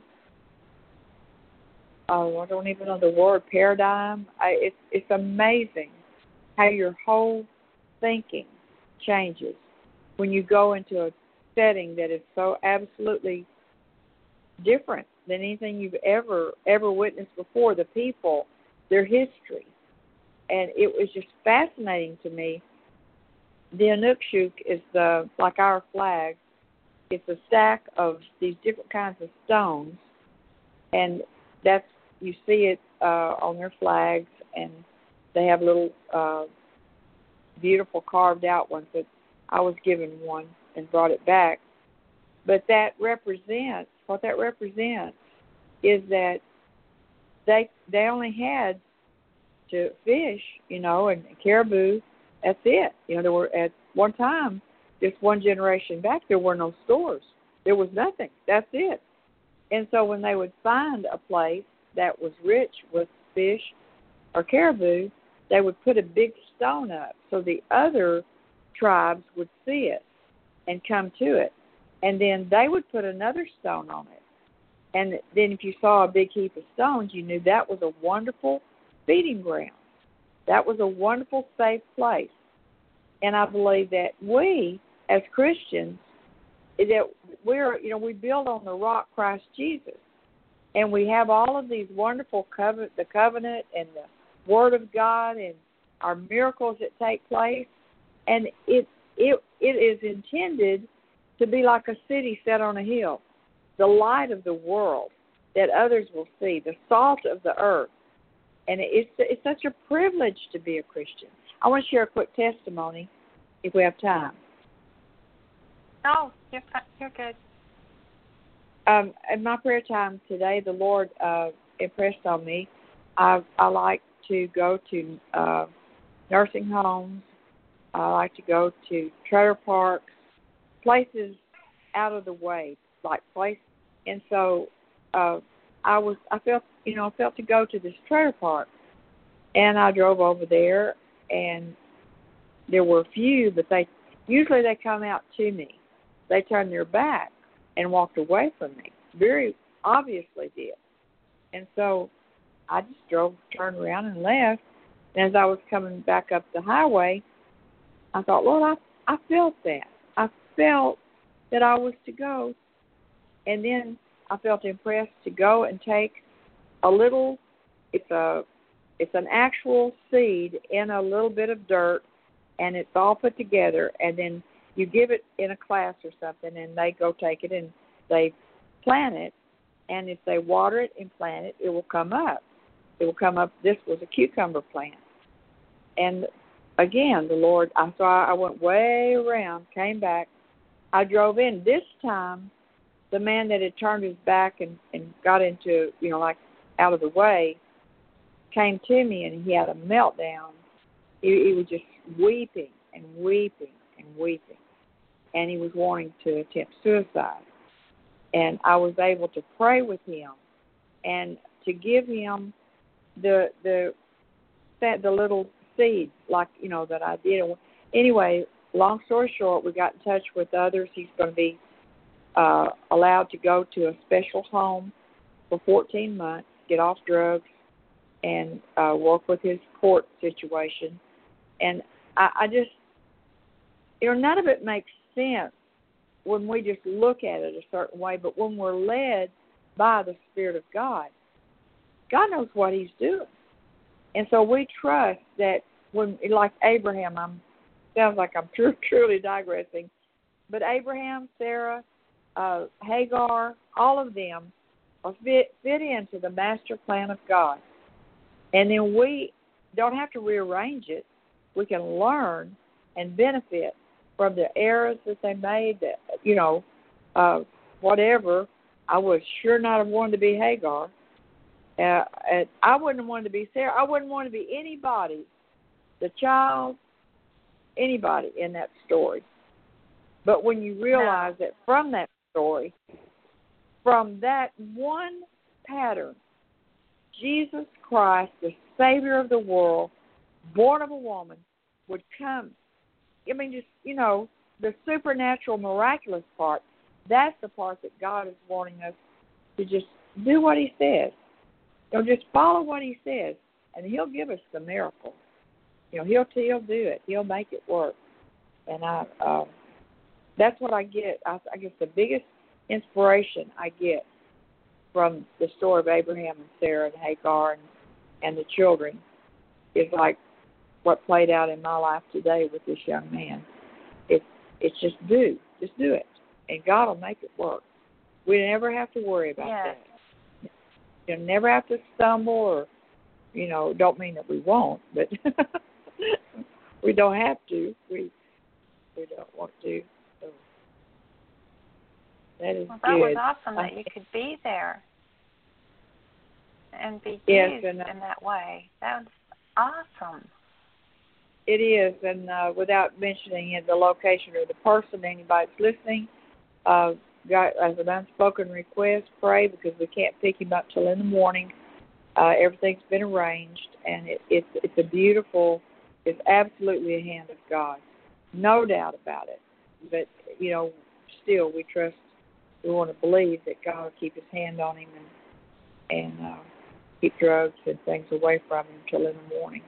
Oh, I don't even know the word paradigm. I, it's it's amazing how your whole thinking changes when you go into a setting that is so absolutely different than anything you've ever ever witnessed before. The people, their history, and it was just fascinating to me. The Inukshuk is the like our flag. It's a stack of these different kinds of stones, and that's you see it uh, on their flags, and they have little uh, beautiful carved out ones. But I was given one and brought it back. But that represents what that represents is that they they only had to fish, you know, and caribou. That's it. You know, there were at one time, just one generation back, there were no stores. There was nothing. That's it. And so when they would find a place that was rich with fish or caribou, they would put a big stone up so the other tribes would see it and come to it. And then they would put another stone on it. And then if you saw a big heap of stones, you knew that was a wonderful feeding ground. That was a wonderful, safe place. And I believe that we, as Christians, that we're, you know, we build on the rock Christ Jesus. And we have all of these wonderful covenant, the covenant and the Word of God and our miracles that take place. And it it it is intended to be like a city set on a hill, the light of the world that others will see, the salt of the earth. And it's it's such a privilege to be a Christian. I want to share a quick testimony, if we have time. No, you're fi- you're good. Um, in my prayer time today, the Lord uh, impressed on me. I I like to go to uh, nursing homes. I like to go to trailer parks, places out of the way, like places. And so uh, I was I felt you know I felt to go to this trailer park, and I drove over there, and there were a few, but they usually they come out to me. They turned their back and walked away from me. Very obviously did. And so I just drove, turned around and left. And as I was coming back up the highway, I thought, Lord, I, I felt that. I felt that I was to go. And then I felt impressed to go and take a little, it's a, it's an actual seed in a little bit of dirt, and it's all put together, and then you give it in a class or something, and they go take it and they plant it, and if they water it and plant it, it will come up. It will come up. This was a cucumber plant. And again, the Lord, I saw, I went way around, came back. I drove in. This time, the man that had turned his back and, and got into, you know, like out of the way, came to me, and he had a meltdown. He, he was just weeping and weeping and weeping. And he was wanting to attempt suicide. And I was able to pray with him and to give him the the the little seed, like, you know, that I did. Anyway, long story short, we got in touch with others. He's going to be uh, allowed to go to a special home for fourteen months, get off drugs, and uh, work with his court situation. And I, I just, you know, none of it makes sense when we just look at it a certain way, but when we're led by the Spirit of God, God knows what he's doing. And so we trust that when, like Abraham, I'm sounds like I'm tr- truly digressing, but Abraham, Sarah, uh, Hagar, all of them are fit, fit into the master plan of God. And then we don't have to rearrange it. We can learn and benefit from the errors that they made, that, you know, uh, whatever. I would sure not have wanted to be Hagar. Uh, and I wouldn't have wanted to be Sarah. I wouldn't want to be anybody, the child, anybody in that story. But when you realize that from that story, from that one pattern, Jesus Christ, the Savior of the world, born of a woman, would come. I mean, just, you know, the supernatural, miraculous part, that's the part that God is wanting us to just do what he says. You know, just follow what he says, and he'll give us the miracle. You know, he'll, he'll do it. He'll make it work. And I, uh, that's what I get. I, I guess the biggest inspiration I get from the story of Abraham and Sarah and Hagar and, and the children is like what played out in my life today with this young man. It's it's just do, just do it, and God will make it work. We never have to worry about yes. that. You'll never have to stumble, or, you know, don't mean that we won't, but we don't have to. We we don't want to. So that is well, that good. was awesome that you could be there and be yes, used and, uh, in that way. That was awesome. It is, and uh, without mentioning it, the location or the person, anybody's listening, uh, got as an unspoken request, pray, because we can't pick him up till in the morning. Uh, everything's been arranged, and it, it's it's a beautiful, it's absolutely a hand of God, no doubt about it. But you know, still we trust, we want to believe that God will keep His hand on him and and uh, keep drugs and things away from him till in the morning.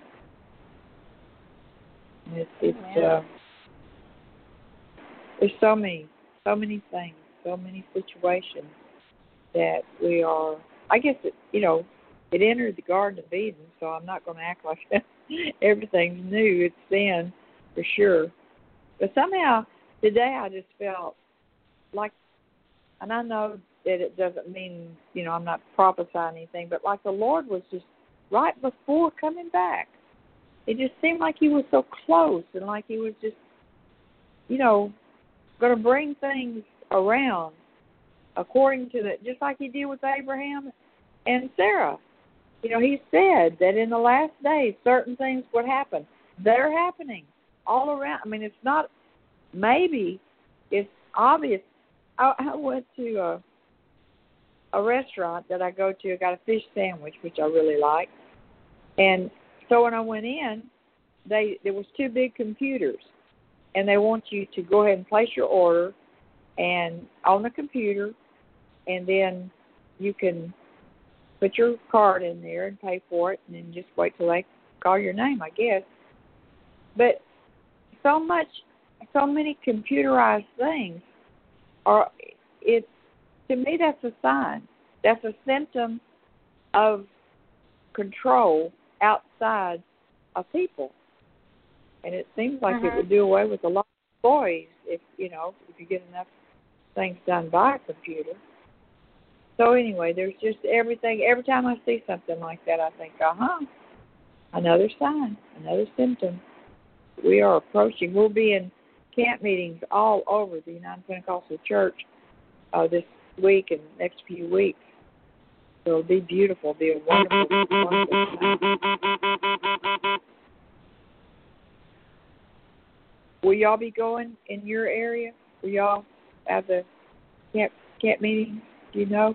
It's, it's uh, there's so many, so many things, so many situations that we are. I guess it, you know, it entered the Garden of Eden, so I'm not going to act like everything's new. It's sin for sure, but somehow today I just felt like, and I know that it doesn't mean, you know, I'm not prophesying anything, but like the Lord was just right before coming back. It just seemed like he was so close, and like he was just, you know, going to bring things around according to the, just like he did with Abraham and Sarah. You know, he said that in the last days certain things would happen. They're happening all around. I mean, it's not, maybe it's obvious. I, I went to a, a restaurant that I go to. I got a fish sandwich, which I really like. And so when I went in, they there was two big computers, and they want you to go ahead and place your order and on the computer, and then you can put your card in there and pay for it, and then just wait till they call your name, I guess. But so much, so many computerized things are, it, to me, that's a sign. That's a symptom of control outside of people. And it seems like uh-huh. it would do away with a lot of employees if, you know, if you get enough things done by a computer. So anyway, there's just everything. Every time I see something like that, I think, uh-huh, another sign, another symptom. We are approaching. We'll be in camp meetings all over the United Pentecostal Church uh, this week and next few weeks. So it'll be beautiful. It'll be a wonderful, wonderful time. Will y'all be going in your area? Will y'all have the camp camp meetings? Do you know?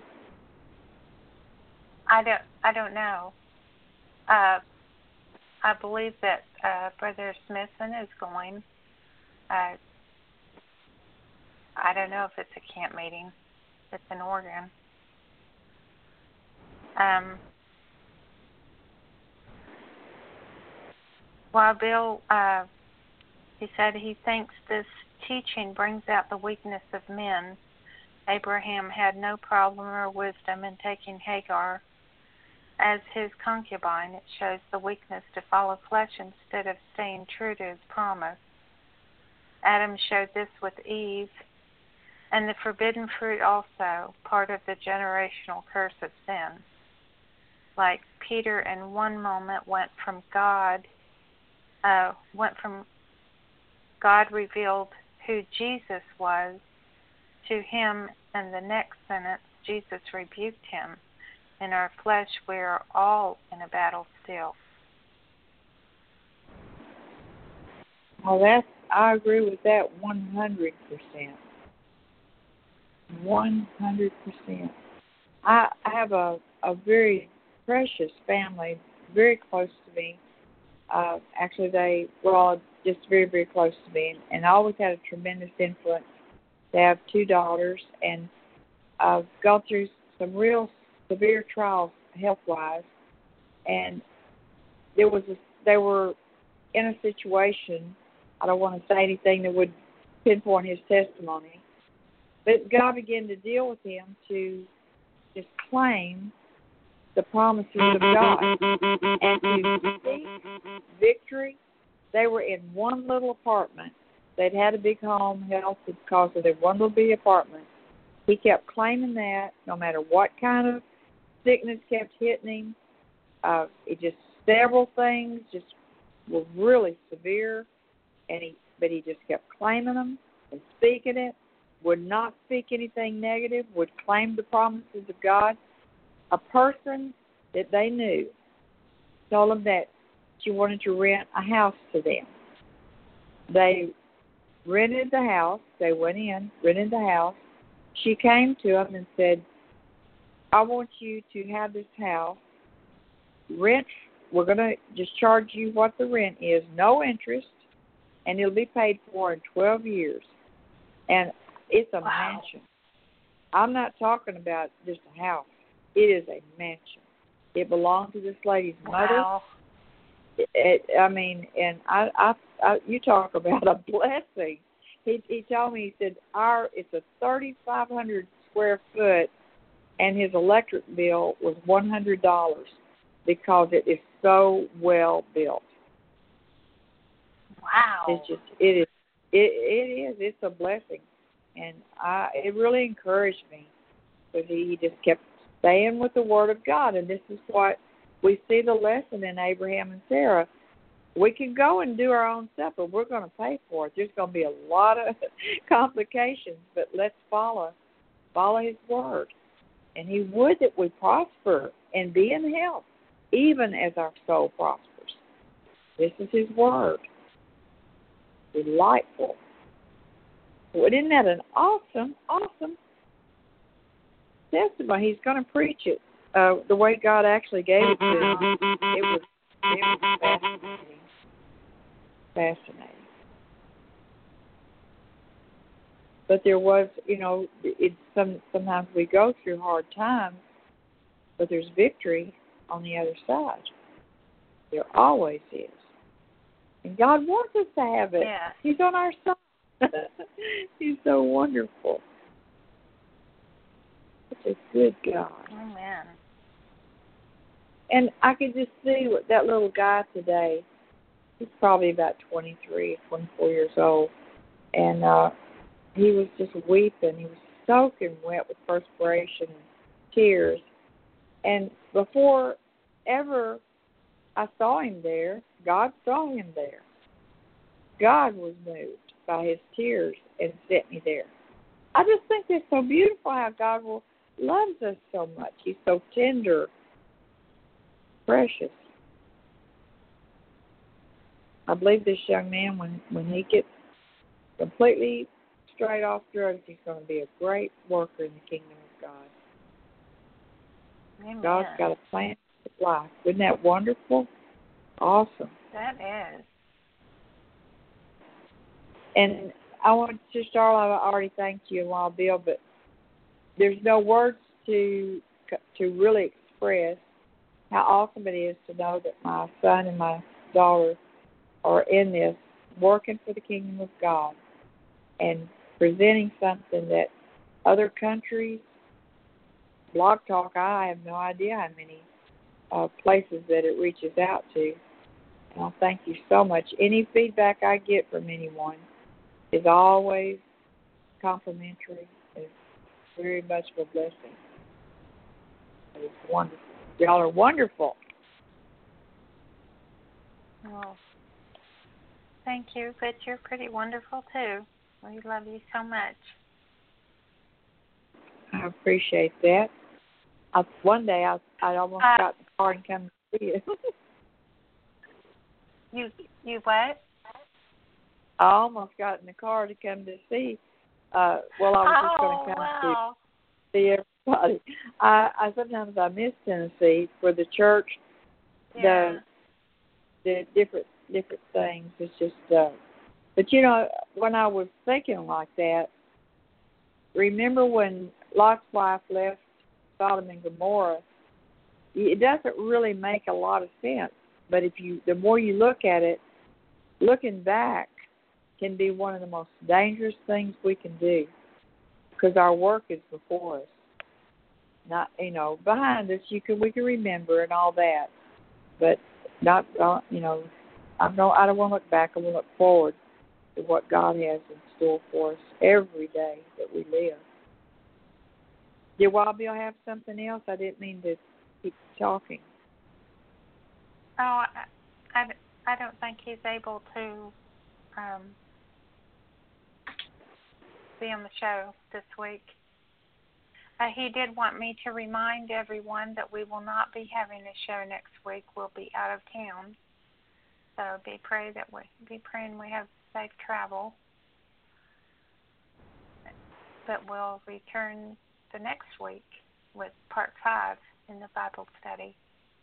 I don't. I don't know. Uh, I believe that uh, Brother Smithson is going. Uh, I don't know if it's a camp meeting. It's in Oregon. Um, well, Bill, uh, he said he thinks this teaching brings out the weakness of men. Abraham had no problem or wisdom in taking Hagar as his concubine. It shows the weakness to follow flesh instead of staying true to his promise. Adam showed this with Eve, and the forbidden fruit also, part of the generational curse of sin. Like Peter in one moment went from God, uh, went from God revealed who Jesus was to him, and the next sentence, Jesus rebuked him. In our flesh, we are all in a battle still. Well, that's, I agree with that one hundred percent. one hundred percent. I, I have a, a very precious family, very close to me. Uh, actually, they were all just very, very close to me, and I always had a tremendous influence. They have two daughters, and I've gone through some real severe trials health-wise, and there was a, they were in a situation. I don't want to say anything that would pinpoint his testimony, but God began to deal with him to just claim the promises of God and to seek victory. They were in one little apartment. They'd had a big home, health, because of their one little big apartment. He kept claiming that no matter what kind of sickness kept hitting him. Uh, it just, several things just were really severe, and he, but he just kept claiming them and speaking it, would not speak anything negative, would claim the promises of God. A person that they knew told them that she wanted to rent a house to them. They rented the house. They went in, rented the house. She came to him and said, I want you to have this house. Rent, we're going to just charge you what the rent is, no interest, and it'll be paid for in twelve years. And it's a wow. mansion. I'm not talking about just a house. It is a mansion. It belonged to this lady's mother. Wow. It, it, I mean, and I, I, I, you talk about a blessing. He, he told me, he said, our it's a thirty-five hundred square foot, and his electric bill was one hundred dollars because it is so well built. Wow. It's just, it is, it, it is, it's a blessing. And I, it really encouraged me because he, he just kept staying with the Word of God. And this is what we see the lesson in Abraham and Sarah. we can go and do our own stuff, but we're going to pay for it. There's going to be a lot of complications, but let's follow, follow His word. And He would that we prosper and be in health, even as our soul prospers. This is His word. Delightful. Well, isn't that an awesome, awesome testimony? He's going to preach it uh, the way God actually gave it to him. It was, it was fascinating. Fascinating. But there was, you know, it, some sometimes we go through hard times, but there's victory on the other side. There always is. And God wants us to have it. Yeah. He's on our side. He's so wonderful. Such a good God. Amen. And I could just see what that little guy today, he's probably about twenty-three, twenty-four years old, and uh, he was just weeping. He was soaking wet with perspiration and tears. And before ever I saw him there, God saw him there. God was moved by his tears and sent me there. I just think that's so beautiful how God will, loves us so much. He's so tender, precious. I believe this young man, when, when he gets completely straight off drugs, he's going to be a great worker in the kingdom of God. Amen. God's got a plan for his life. Isn't that wonderful? Awesome. That is. And I want to, Charlotte, I already thanked you a while, Bill, but there's no words to to really express how awesome it is to know that my son and my daughter are in this, working for the kingdom of God and presenting something that other countries, Blog Talk, I have no idea how many uh, places that it reaches out to. And I'll thank you so much. Any feedback I get from anyone is always complimentary. It's very much of a blessing. It's wonderful. Y'all are wonderful. Well, thank you, but you're pretty wonderful too. We love you so much. I appreciate that. I, one day I I almost Uh, got in the car and come to see you. You you what? I almost got in the car to come to see. Uh, well, I was just Oh, going to come wow. to see everybody. I, I sometimes I miss Tennessee for the church, Yeah. the the different different things. It's just, uh, but you know, when I was thinking like that, remember when Lot's wife left Sodom and Gomorrah? It doesn't really make a lot of sense. But if you, the more you look at it, looking back can be one of the most dangerous things we can do, because our work is before us. Not, you know, behind us, you can we can remember and all that, but not, uh, you know, I don't, I don't want to look back. I want to look forward to what God has in store for us every day that we live. Did Wild Bill have something else? I didn't mean to keep talking. Oh, I, I, I don't think he's able to um, be on the show this week. Uh, he did want me to remind everyone that we will not be having a show next week. We'll be out of town, so be pray that we be praying we have safe travel. But we'll return the next week with part five in the Bible study.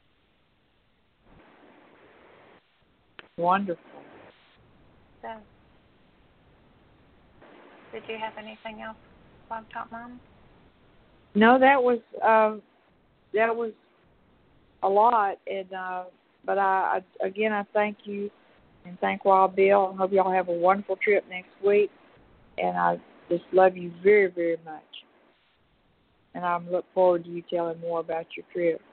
Wonderful. So, did you have anything else, Blog Talk Mom? No, that was uh, that was a lot, and uh, but I, I again I thank you and thank Wild Bill. I hope y'all have a wonderful trip next week, and I just love you very very much, and I look forward to you telling more about your trip.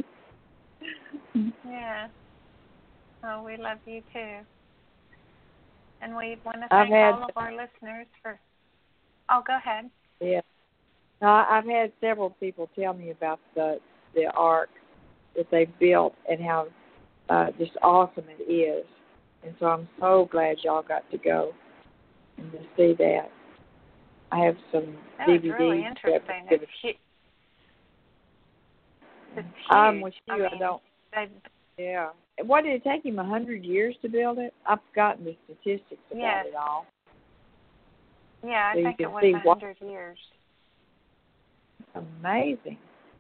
Yeah. Oh, we love you too, and we want to I've thank had, all of our listeners for. Oh, go ahead. Yeah. No, I've had several people tell me about the the ark that they built and how uh, just awesome it is. And so I'm so glad y'all got to go and to see that. I have some That D was V Ds. really interesting. It's huge. It's huge. I'm with you. I, mean, I don't. they, Yeah. What did it take him? A hundred years to build it? I've forgotten the statistics about Yes. it all. Yeah, I So think you it can was see a what- hundred years. Amazing.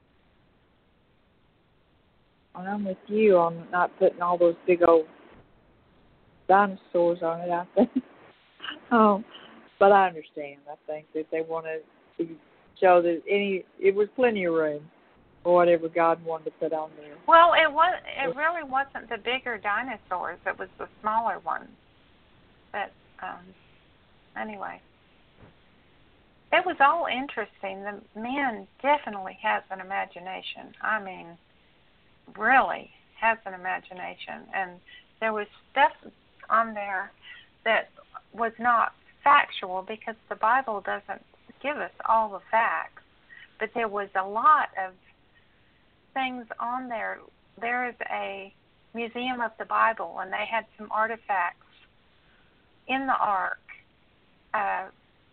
And I'm with you on not putting all those big old dinosaurs on it, I think. um, but I understand. I think that they wanted to show that any it was plenty of room for whatever God wanted to put on there. Well, it was. It really wasn't the bigger dinosaurs. It was the smaller ones. But um, anyway, it was all interesting. The man definitely has an imagination. I mean, really has an imagination. And there was stuff on there that was not factual because the Bible doesn't give us all the facts. But there was a lot of things on there. There is a museum of the Bible, and they had some artifacts in the ark uh,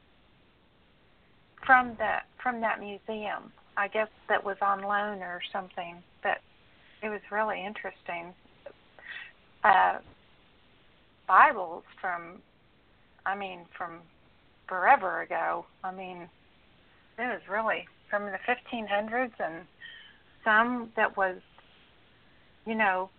from the from that museum. I guess that was on loan or something. But it was really interesting. Uh, Bibles from, I mean, from forever ago. I mean, it was really from the fifteen hundreds and some that was, you know,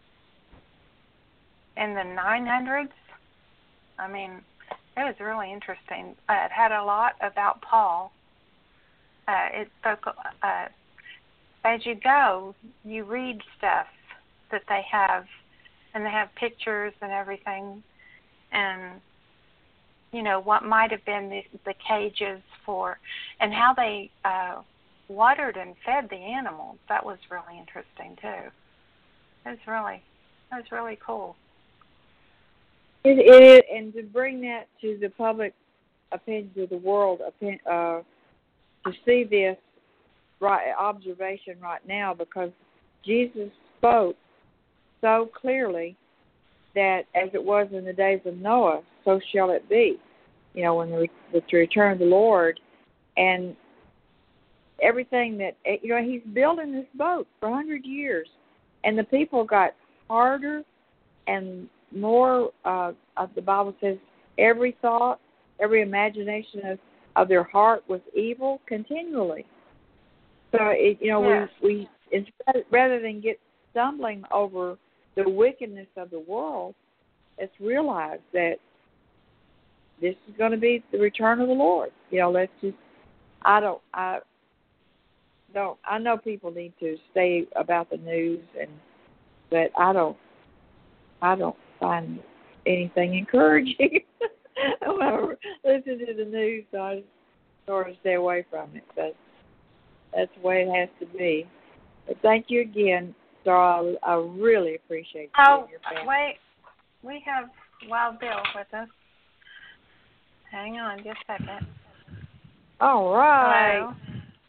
in the nine hundreds. I mean, it was really interesting. Uh, it had a lot about Paul. Uh, it spoke, uh, as you go, you read stuff that they have, and they have pictures and everything, and, you know, what might have been the, the cages for, and how they uh, watered and fed the animals. That was really interesting too. It was really, it was really cool. It is, and to bring that to the public opinion, to the world, uh, to see this right observation right now, because Jesus spoke so clearly that as it was in the days of Noah, so shall it be. You know, when the, with the return of the Lord, and everything that, you know, he's building this boat for a hundred years, and the people got harder and more, uh, the Bible says, every thought, every imagination of, of their heart was evil continually. So, it, you know, yes. we, we instead, rather than get stumbling over the wickedness of the world, let's realize that this is going to be the return of the Lord. You know, let's just, I don't, I don't, I know people need to stay about the news, and but I don't, I don't find anything encouraging. However, listen to the news, so I just sort of stay away from it. But that's the way it has to be. But thank you again, Sarah. I, I really appreciate you oh, and your family. wait. We have Wild Bill with us. Hang on just a second. All right. Hello.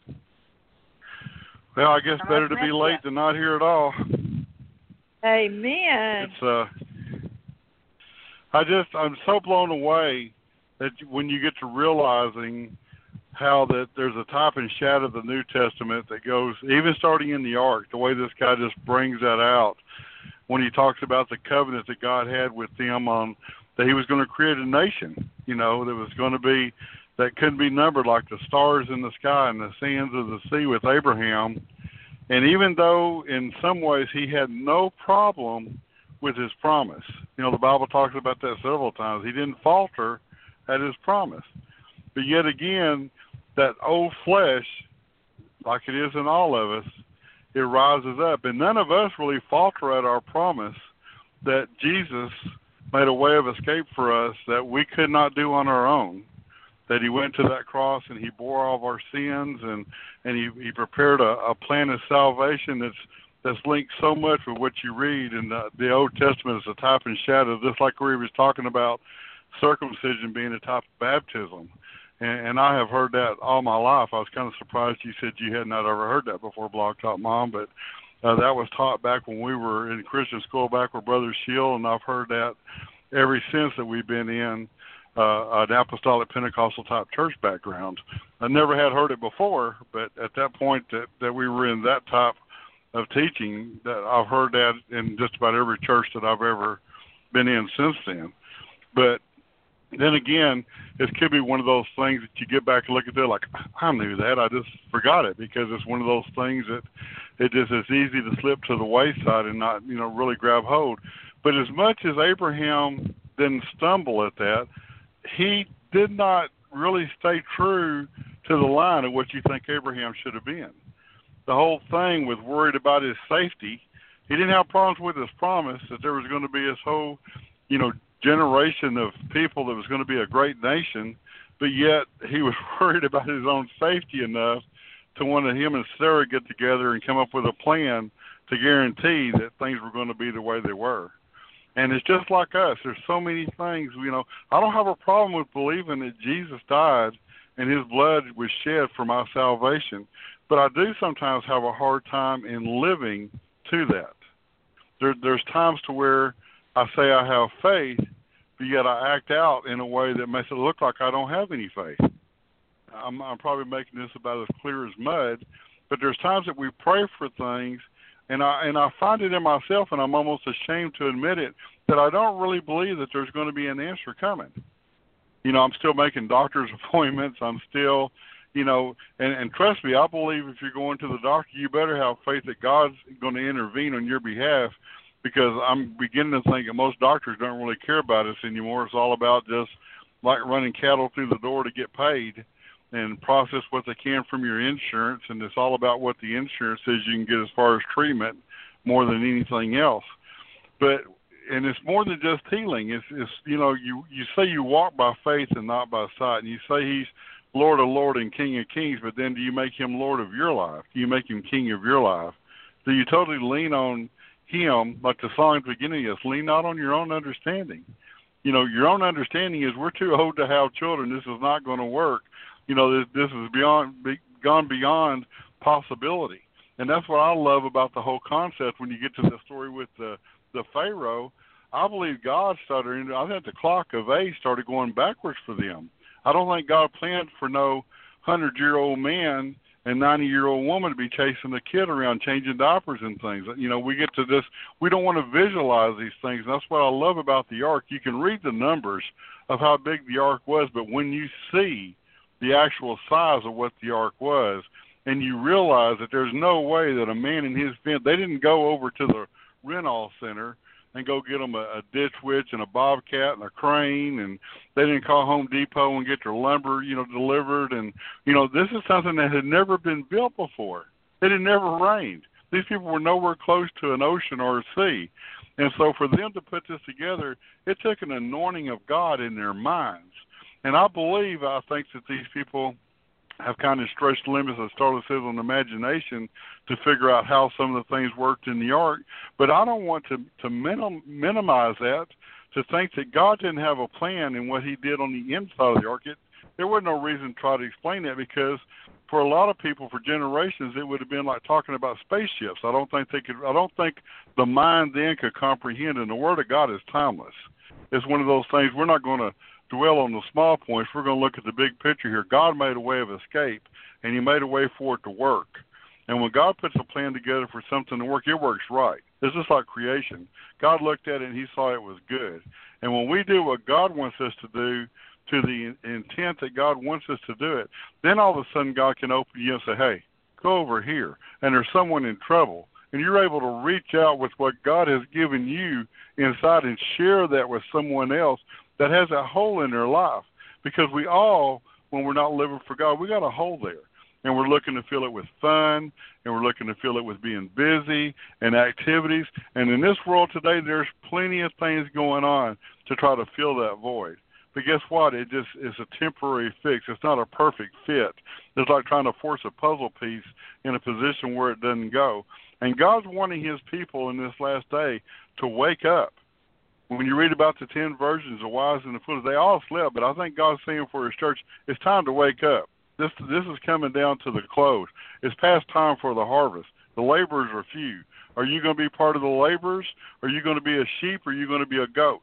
Well, I guess I better must to be miss late ya. than not here at all. Amen. It's uh, I just I'm so blown away that when you get to realizing how that there's a type and shadow of the New Testament that goes even starting in the Ark. The way this guy just brings that out when he talks about the covenant that God had with them on that He was going to create a nation. You know, that was going to be that couldn't be numbered like the stars in the sky and the sands of the sea with Abraham. And even though in some ways he had no problem with his promise, you know, the Bible talks about that several times. He didn't falter at his promise. But yet again, that old flesh, like it is in all of us, it rises up. And none of us really falter at our promise that Jesus made a way of escape for us that we could not do on our own. That He went to that cross and He bore all of our sins, and, and he, he prepared a, a plan of salvation that's that's linked so much with what you read in the, the Old Testament as a type and shadow, just like we was talking about circumcision being a type of baptism. And, and I have heard that all my life. I was kind of surprised you said you had not ever heard that before, Blog Talk Mom, but uh, that was taught back when we were in Christian school back with Brother Shield, and I've heard that ever since that we've been in uh, an apostolic Pentecostal type church background. I never had heard it before, but at that point that, that we were in that type of teaching, that I've heard that in just about every church that I've ever been in since then. But then again, it could be one of those things that you get back and look at it like, I knew that, I just forgot it, because it's one of those things that it just is easy to slip to the wayside and not, you know, really grab hold. But as much as Abraham didn't stumble at that, he did not really stay true to the line of what you think Abraham should have been. The whole thing was worried about his safety. He didn't have problems with his promise that there was going to be this whole, you know, generation of people that was going to be a great nation, but yet he was worried about his own safety enough to want to him and Sarah get together and come up with a plan to guarantee that things were going to be the way they were. And it's just like us. There's so many things, you know. I don't have a problem with believing that Jesus died and his blood was shed for my salvation, but I do sometimes have a hard time in living to that. There, there's times to where I say I have faith, but yet I act out in a way that makes it look like I don't have any faith. I'm, I'm probably making this about as clear as mud, but there's times that we pray for things, and I and I find it in myself, and I'm almost ashamed to admit it, that I don't really believe that there's going to be an answer coming. You know, I'm still making doctor's appointments. I'm still, you know, and, and trust me, I believe if you're going to the doctor, you better have faith that God's going to intervene on your behalf, because I'm beginning to think that most doctors don't really care about us anymore. It's all about just like running cattle through the door to get paid and process what they can from your insurance, and it's all about what the insurance says you can get as far as treatment more than anything else. But and it's more than just healing. It's, it's you know, you, you say you walk by faith and not by sight, and you say he's Lord of Lords and King of Kings, but then do you make him Lord of your life? Do you make him King of your life? Do you totally lean on him, like the song at the beginning is, lean not on your own understanding? You know, your own understanding is we're too old to have children. This is not going to work. You know, this, this is beyond be, gone beyond possibility. And that's what I love about the whole concept when you get to the story with the, the Pharaoh. I believe God started, I think the clock of age started going backwards for them. I don't think God planned for no hundred-year-old man and ninety-year-old woman to be chasing a kid around, changing diapers and things. You know, we get to this, we don't want to visualize these things. And that's what I love about the ark. You can read the numbers of how big the ark was, but when you see the actual size of what the ark was, and you realize that there's no way that a man in his fence, they didn't go over to the Renall Center and go get them a, a ditch witch and a bobcat and a crane, and they didn't call Home Depot and get their lumber, you know, delivered. And, you know, this is something that had never been built before. It had never rained. These people were nowhere close to an ocean or a sea. And so for them to put this together, it took an anointing of God in their minds. And I believe, I think that these people have kind of stretched the limits, as Starla says, on imagination to figure out how some of the things worked in the ark. But I don't want to, to minim, minimize that, to think that God didn't have a plan in what he did on the inside of the ark. It, there was no reason to try to explain that, because for a lot of people, for generations, it would have been like talking about spaceships. I don't think they could. I don't think the mind then could comprehend. And the Word of God is timeless. It's one of those things we're not going to dwell on the small points. We're going to look at the big picture here. God made a way of escape, and he made a way for it to work. And when God puts a plan together for something to work, it works right. It's just like creation. God looked at it, and he saw it was good. And when we do what God wants us to do, to the intent that God wants us to do it, then all of a sudden God can open you and say, hey, go over here. And there's someone in trouble. And you're able to reach out with what God has given you inside and share that with someone else that has a hole in their life. Because we all, when we're not living for God, we got a hole there. And we're looking to fill it with fun, and we're looking to fill it with being busy and activities. And in this world today, there's plenty of things going on to try to fill that void. But guess what? It just is a temporary fix. It's not a perfect fit. It's like trying to force a puzzle piece in a position where it doesn't go. And God's wanting his people in this last day to wake up. When you read about the ten virgins, the wise and the foolish, they all slept. But I think God's saying for his church, it's time to wake up. This this is coming down to the close. It's past time for the harvest. The laborers are few. Are you going to be part of the laborers? Are you going to be a sheep? Or are you going to be a goat?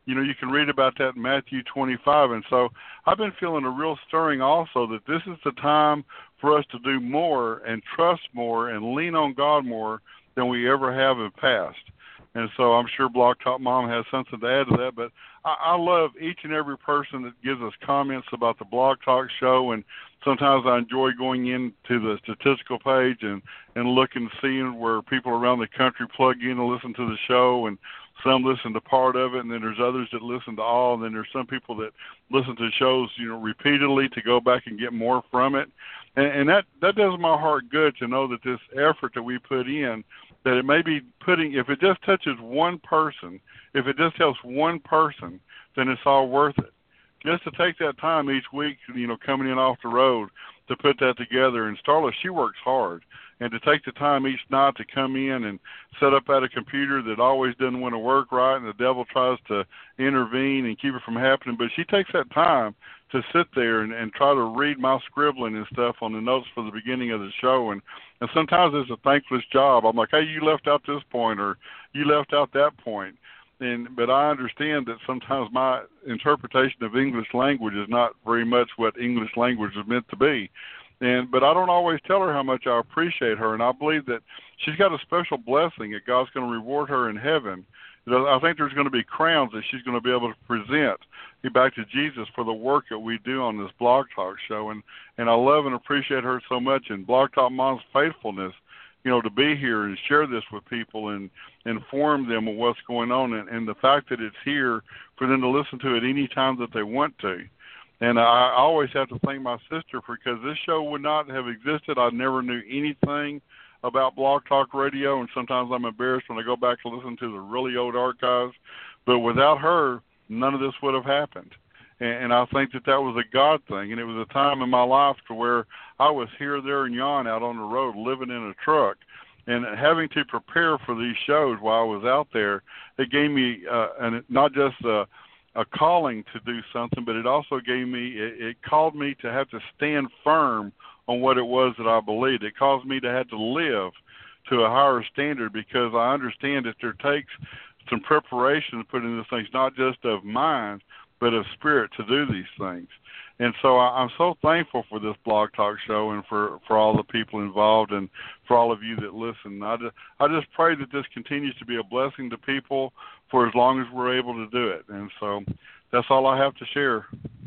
you know, you can read about that in Matthew twenty-five. And so I've been feeling a real stirring also that this is the time for us to do more and trust more and lean on God more than we ever have in the past. And so I'm sure Blog Talk Mom has something to add to that. But I, I love each and every person that gives us comments about the Blog Talk show. And sometimes I enjoy going into the statistical page and, and looking, seeing where people around the country plug in and listen to the show. And some listen to part of it, and then there's others that listen to all. And then there's some people that listen to shows, you know, repeatedly to go back and get more from it. And, and that, that does my heart good to know that this effort that we put in, that it may be putting, if it just touches one person, if it just helps one person, then it's all worth it. Just to take that time each week, you know, coming in off the road to put that together. And Starla, she works hard. And to take the time each night to come in and set up at a computer that always doesn't want to work right, and the devil tries to intervene and keep it from happening. But she takes that time to sit there and, and try to read my scribbling and stuff on the notes for the beginning of the show. And, and sometimes it's a thankless job. I'm like, hey, you left out this point, or you left out that point. And, but I understand that sometimes my interpretation of English language is not very much what English language is meant to be. And but I don't always tell her how much I appreciate her, and I believe that she's got a special blessing that God's going to reward her in heaven. I think there's going to be crowns that she's going to be able to present back to Jesus for the work that we do on this Blog Talk show. And, and I love and appreciate her so much, and Blog Talk Mom's faithfulness, you know, to be here and share this with people and inform them of what's going on, and, and the fact that it's here for them to listen to it any time that they want to. And I always have to thank my sister, because this show would not have existed. I never knew anything about Blog Talk Radio, and sometimes I'm embarrassed when I go back to listen to the really old archives. But without her, none of this would have happened. And, and I think that that was a God thing, and it was a time in my life to where I was here, there, and yon out on the road living in a truck. And having to prepare for these shows while I was out there, it gave me uh, an, not just a, a calling to do something, but it also gave me, it, it called me to have to stand firm on what it was that I believed. It caused me to have to live to a higher standard, because I understand that there takes some preparation to put into things, not just of mind, but of spirit to do these things. And so I, I'm so thankful for this Blog Talk show, and for, for all the people involved, and for all of you that listen. I just, I just pray that this continues to be a blessing to people for as long as we're able to do it. And so that's all I have to share.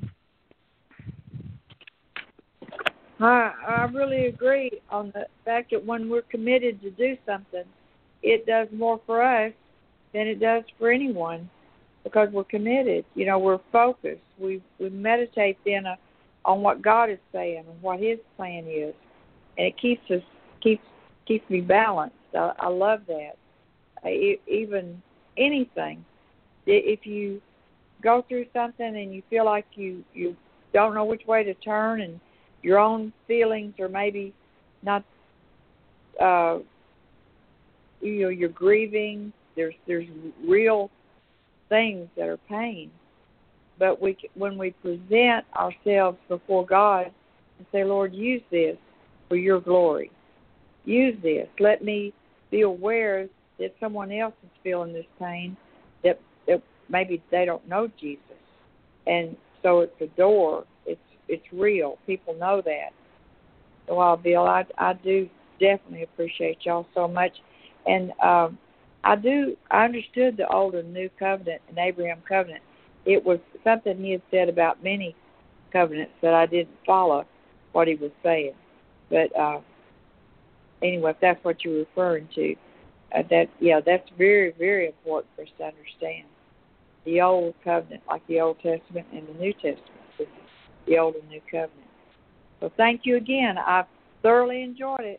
I, I really agree on the fact that when we're committed to do something, it does more for us than it does for anyone, because we're committed. You know, we're focused. We we meditate then uh, on what God is saying and what His plan is, and it keeps us keeps keeps me balanced. I, I love that. I, even anything, if you go through something and you feel like you you don't know which way to turn, and your own feelings are maybe not, uh, you know, you're grieving. There's there's real things that are pain, but we when we present ourselves before God and say, Lord, use this for your glory. Use this. Let me be aware that someone else is feeling this pain, that, that maybe they don't know Jesus, and so it's a door. It's it's real. People know that. So, uh, Bill, I I do definitely appreciate y'all so much, and. Um, I do. I understood the Old and New Covenant and Abraham Covenant. It was something he had said about many covenants that I didn't follow what he was saying. But uh, anyway, if that's what you're referring to, uh, that yeah, that's very, very important for us to understand. The Old Covenant, like the Old Testament and the New Testament, the Old and New Covenant. So thank you again. I thoroughly enjoyed it.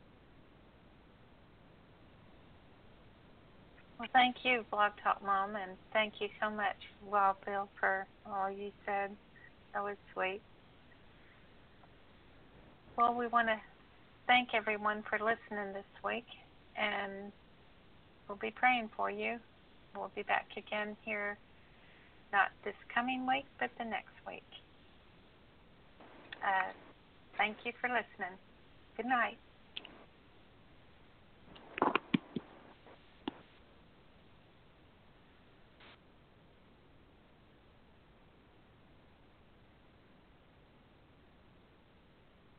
Well, thank you, Blog Talk Mom, and thank you so much, Wild Bill, for all you said. That was sweet. Well, we want to thank everyone for listening this week, and we'll be praying for you. We'll be back again here, not this coming week, but the next week. Uh, thank you for listening. Good night.